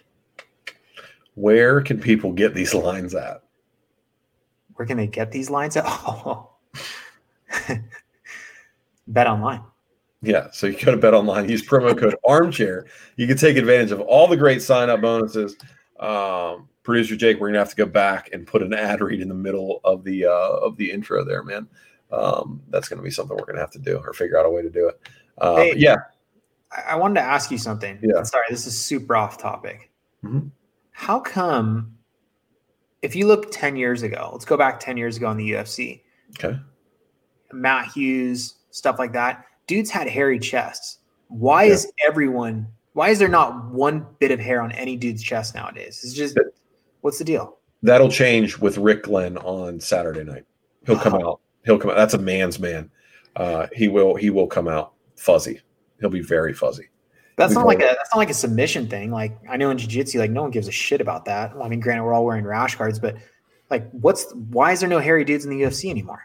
Where can people get these lines at? Where can they get these lines at? Oh. Bet online. Yeah. So you go to Bet Online, use promo code Armchair. You can take advantage of all the great sign-up bonuses. Um, Producer Jake, we're gonna have to go back and put an ad read in the middle of the uh, of the intro there, man. Um, that's gonna be something we're gonna have to do or figure out a way to do it. Uh, hey, yeah, I wanted to ask you something. Yeah, sorry, this is super off topic. Mm-hmm. How come, if you look ten years ago, let's go back ten years ago in the U F C. Okay, Matt Hughes, stuff like that. Dudes had hairy chests. Why yeah. is everyone? Why is there not one bit of hair on any dude's chest nowadays? It's just. What's the deal? That'll change with Rick Glenn on Saturday night. He'll come oh. out. He'll come out. That's a man's man. Uh, he will he will come out fuzzy. He'll be very fuzzy. That's not like a that's not like a submission thing. Like I know in jiu-jitsu, like no one gives a shit about that. I mean, granted, we're all wearing rash guards, but like, what's why is there no hairy dudes in the U F C anymore?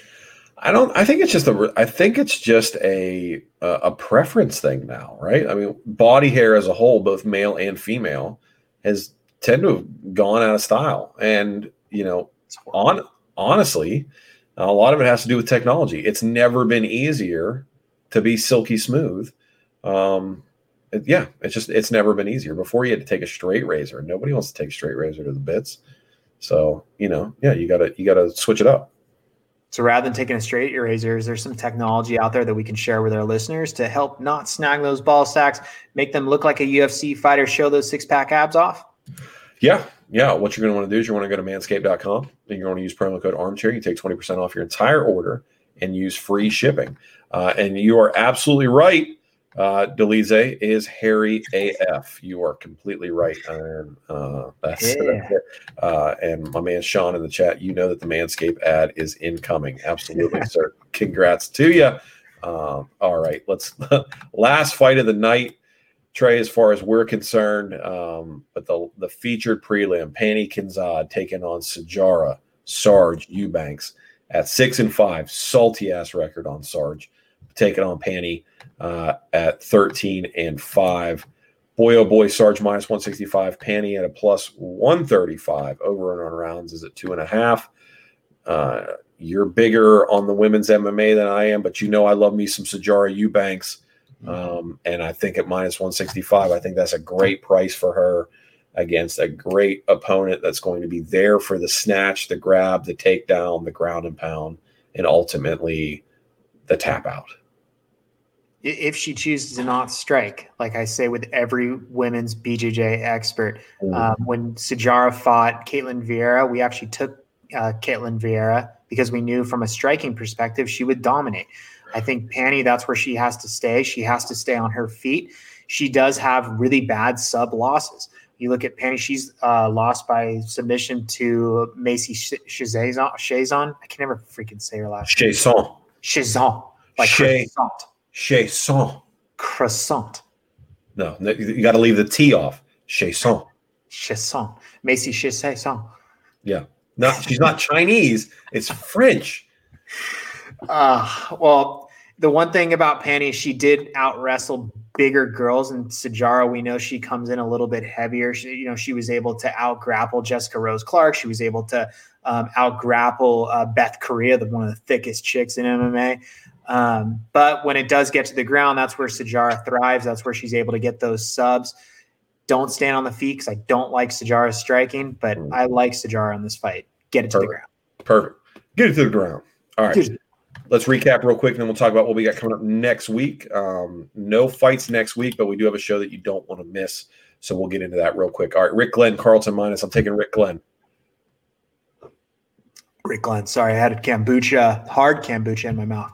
I don't. I think it's just a. I think it's just a a preference thing now, right? I mean, body hair as a whole, both male and female, has tend to have gone out of style, and you know, on honestly, a lot of it has to do with technology. It's never been easier to be silky smooth. Um, it, yeah, it's just it's never been easier. Before you had to take a straight razor. Nobody wants to take a straight razor to the bits. So you know, yeah, you gotta you gotta switch it up. So rather than taking a straight razor, there's some technology out there that we can share with our listeners to help not snag those ball sacks, make them look like a U F C fighter, show those six pack abs off. Yeah, yeah. What you're going to want to do is you want to go to manscaped dot com and you're going to use promo code Armchair. You take twenty percent off your entire order and use free shipping. Uh, and you are absolutely right. Uh, Delize is hairy A F. You are completely right. And, uh, that's, yeah. that's it. Uh, and my man Sean in the chat, you know that the Manscaped ad is incoming. Absolutely, sir. Congrats to you. Um, all right, let's last fight of the night, Trey. As far as we're concerned, um, but the the featured prelim, Pannie Kianzad taking on Sijara Sarge Eubanks at six and five, salty ass record on Sarge, taking on Pannie uh, at thirteen and five. Boy, oh boy, Sarge minus one sixty-five. Pannie at a plus one thirty-five. Over and on rounds is at two and a half. Uh, you're bigger on the women's M M A than I am, but you know I love me some Sijara Eubanks. Um, and I think at minus one sixty-five, I think that's a great price for her against a great opponent that's going to be there for the snatch, the grab, the takedown, the ground and pound, and ultimately the tap out. If she chooses to not strike, like I say with every women's B J J expert, mm. um, when Sijara fought Caitlin Vieira, we actually took uh, Caitlin Vieira because we knew from a striking perspective she would dominate. I think Pannie, that's where she has to stay. She has to stay on her feet. She does have really bad sub losses. You look at Pannie, she's uh, lost by submission to Macy Chiasson. Chiasson. I can never freaking say her last name. Chiasson. Chiasson. Like croissant. Chiasson. Croissant. No, you got to leave the T off. Chiasson. Chiasson. Macy Chiasson. Yeah. No, she's not Chinese. It's French. Uh, well, the one thing about Pannie, she did out wrestle bigger girls, and Sijara, we know she comes in a little bit heavier. She, you know, she was able to out grapple Jessica Rose Clark. She was able to um, out grapple uh, Beth Correa, the one of the thickest chicks in M M A. Um, but when it does get to the ground, that's where Sijara thrives. That's where she's able to get those subs. Don't stand on the feet because I don't like Sijara striking, but mm. I like Sijara in this fight. Get it to Perfect. the ground. Perfect. Get it to the ground. All right. Dude. Let's recap real quick, and then we'll talk about what we got coming up next week. Um, no fights next week, but we do have a show that you don't want to miss, so we'll get into that real quick. All right, Rick Glenn, Carlton minus. I'm taking Rick Glenn. Rick Glenn. Sorry, I had a kombucha, hard kombucha in my mouth.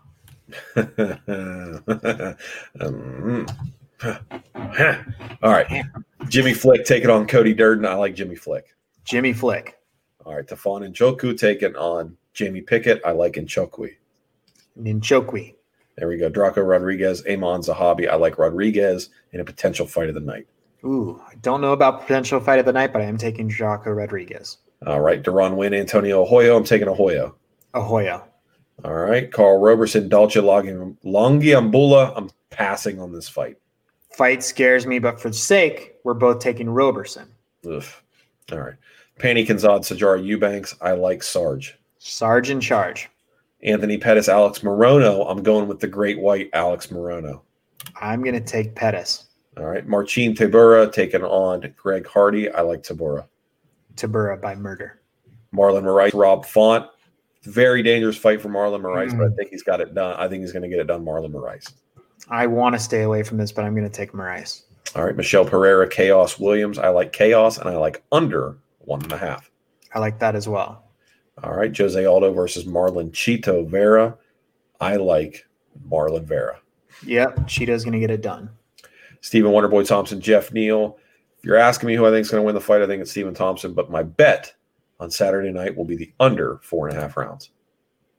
um, all right, Jimmy Flick taking on Cody Durden. I like Jimmy Flick. Jimmy Flick. All right, Tafon Njoku taking on Jamie Pickett. I like Njoku. Njoku. There we go. Draco Rodriguez, Amon Zahabi. I like Rodriguez in a potential fight of the night. Ooh, I don't know about potential fight of the night, but I am taking Draco Rodriguez. All right. Deron Wynn, Antonio Ahoyo. I'm taking Ahoyo. Ahoyo. All right. Carl Roberson, Dalcha Longiambula. I'm passing on this fight. Fight scares me, but for the sake, we're both taking Roberson. Ugh. All right. Pannie Kianzad, Sijara Eubanks. I like Sarge. Sarge in charge. Anthony Pettis, Alex Morono. I'm going with the great white Alex Morono. I'm going to take Pettis. All right. Marcin Tybura taking on Greg Hardy. I like Tybura. Tybura by murder. Marlon Moraes, Rob Font. Very dangerous fight for Marlon Moraes, mm. but I think he's got it done. I think he's going to get it done, Marlon Moraes. I want to stay away from this, but I'm going to take Moraes. All right. Michelle Pereira, Chaos Williams. I like Chaos, and I like under one and a half. I like that as well. All right, Jose Aldo versus Marlon Chito Vera. I like Marlon Vera. Yep, Chito's going to get it done. Stephen Wonderboy Thompson, Jeff Neal. If you're asking me who I think is going to win the fight, I think it's Stephen Thompson. But my bet on Saturday night will be the under four and a half rounds.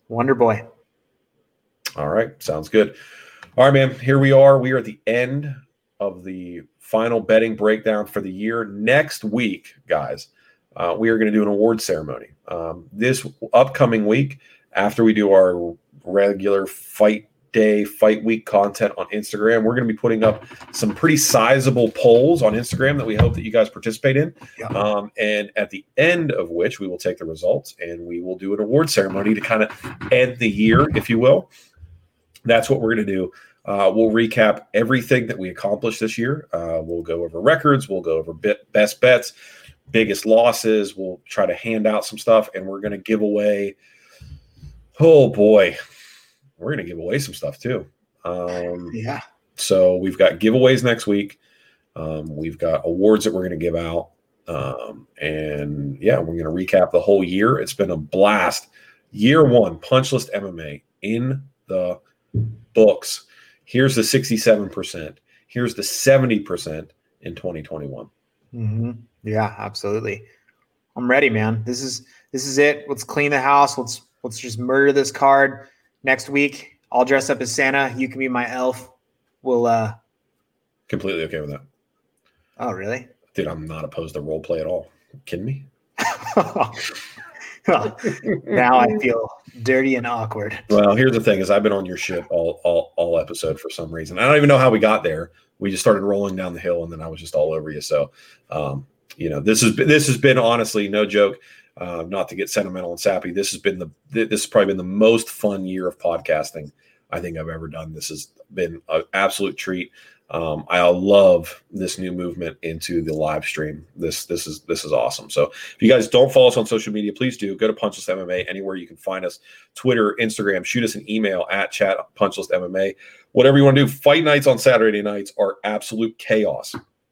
Wonder Boy. All right. Sounds good. All right, man. Here we are. We are at the end of the final betting breakdown for the year. Next week, guys, uh, we are going to do an award ceremony. Um, this upcoming week, after we do our regular fight day, fight week content on Instagram, we're going to be putting up some pretty sizable polls on Instagram that we hope that you guys participate in. Yeah. Um, and at the end of which, we will take the results and we will do an award ceremony to kind of end the year, if you will. That's what we're going to do. Uh, we'll recap everything that we accomplished this year. Uh, we'll go over records. We'll go over bit, best bets, biggest losses. We'll try to hand out some stuff, and we're going to give away. Oh boy, we're going to give away some stuff too. Um, yeah. So we've got giveaways next week. Um, we've got awards that we're going to give out, um, and yeah, we're going to recap the whole year. It's been a blast. Year one, Punch List M M A in the books. Here's the sixty-seven percent. Here's the seventy percent in twenty twenty-one. Mm-hmm. Yeah, absolutely. I'm ready, man. This is this is it. Let's clean the house. Let's let's just murder this card. Next week, I'll dress up as Santa. You can be my elf. We'll uh completely okay with that. Oh, really? Dude, I'm not opposed to role play at all. You kidding me? Now I feel dirty and awkward. Well, here's the thing: is I've been on your ship all, all all episode for some reason. I don't even know how we got there. We just started rolling down the hill, and then I was just all over you. So, um, you know, this has been this has been honestly no joke. Uh, not to get sentimental and sappy, this has been the this has probably been the most fun year of podcasting I think I've ever done. This has been an absolute treat. Um, I love this new movement into the live stream. This this is this is awesome. So if you guys don't follow us on social media, please do. Go to Punch List M M A anywhere you can find us. Twitter, Instagram. Shoot us an email at chat Punch List M M A. Whatever you want to do. Fight nights on Saturday nights are absolute chaos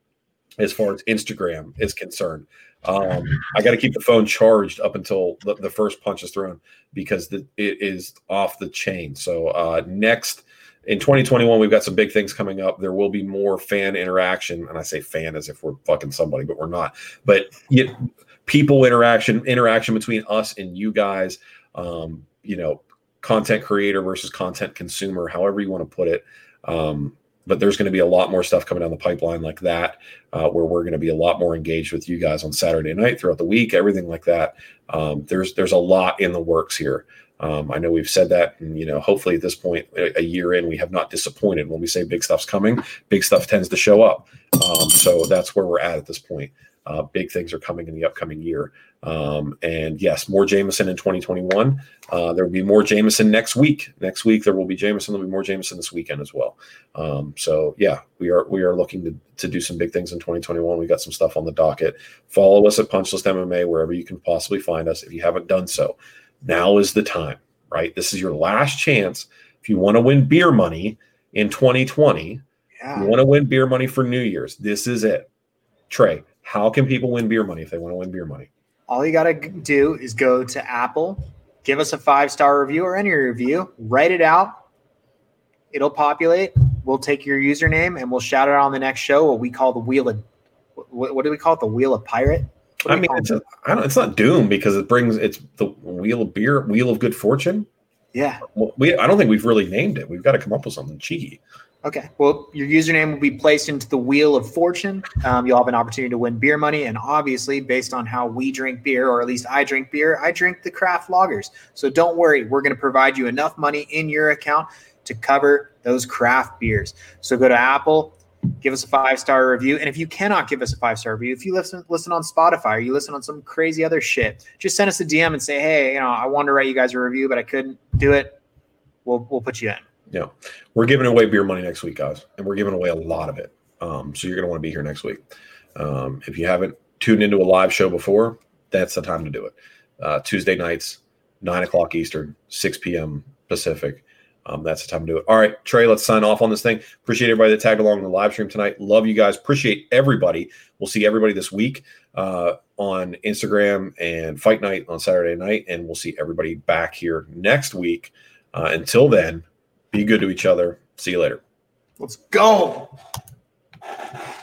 as far as Instagram is concerned. Um, I got to keep the phone charged up until the, the first punch is thrown because the, it is off the chain. So uh, next. In twenty twenty-one, we've got some big things coming up. There will be more fan interaction, and I say fan as if we're fucking somebody, but we're not. But you, people interaction, interaction between us and you guys. Um, you know, content creator versus content consumer, however you want to put it. Um, but there's going to be a lot more stuff coming down the pipeline like that, uh, where we're going to be a lot more engaged with you guys on Saturday night, throughout the week, everything like that. Um, there's there's a lot in the works here. Um, I know we've said that, and, you know, hopefully at this point, a, a year in, we have not disappointed. When we say big stuff's coming, big stuff tends to show up. Um, so that's where we're at at this point. Uh, big things are coming in the upcoming year. Um, and yes, more Jameson in twenty twenty-one. Uh, there will be more Jameson next week. Next week, there will be Jameson. There'll be more Jameson this weekend as well. Um, so yeah, we are, we are looking to, to do some big things in twenty twenty-one. We got some stuff on the docket. Follow us at Punch List M M A, wherever you can possibly find us. If you haven't done so, now is the time, right? This is your last chance. If you want to win beer money in twenty twenty, Yeah. you want to win beer money for New Year's, this is it. Trey, how can people win beer money if they want to win beer money? All you got to do is go to Apple, give us a five-star review or any review, write it out. It'll populate. We'll take your username and we'll shout it out on the next show, what we call the Wheel of what, what do we call it? The Wheel of Pirate? I mean, it's a, I don't, it's not doom because it brings it's the Wheel of Beer, Wheel of Good Fortune. Yeah. Well, we I don't think we've really named it. We've got to come up with something cheeky. Okay. Well, your username will be placed into the Wheel of Fortune. Um, you'll have an opportunity to win beer money. And obviously, based on how we drink beer, or at least I drink beer, I drink the craft lagers. So don't worry. We're going to provide you enough money in your account to cover those craft beers. So go to Apple, give us a five-star review. And if you cannot give us a five-star review, if you listen listen on Spotify or you listen on some crazy other shit, just send us a D M and say, hey, you know, I wanted to write you guys a review, but I couldn't do it. We'll we'll put you in. Yeah. We're giving away beer money next week, guys. And we're giving away a lot of it. Um, so you're going to want to be here next week. Um, if you haven't tuned into a live show before, that's the time to do it. Uh, Tuesday nights, nine o'clock Eastern, six p.m. Pacific. Um, that's the time to do it. All right, Trey, let's sign off on this thing. Appreciate everybody that tagged along in the live stream tonight. Love you guys. Appreciate everybody. We'll see everybody this week uh, on Instagram and Fight Night on Saturday night. And we'll see everybody back here next week. Uh, until then, be good to each other. See you later. Let's go.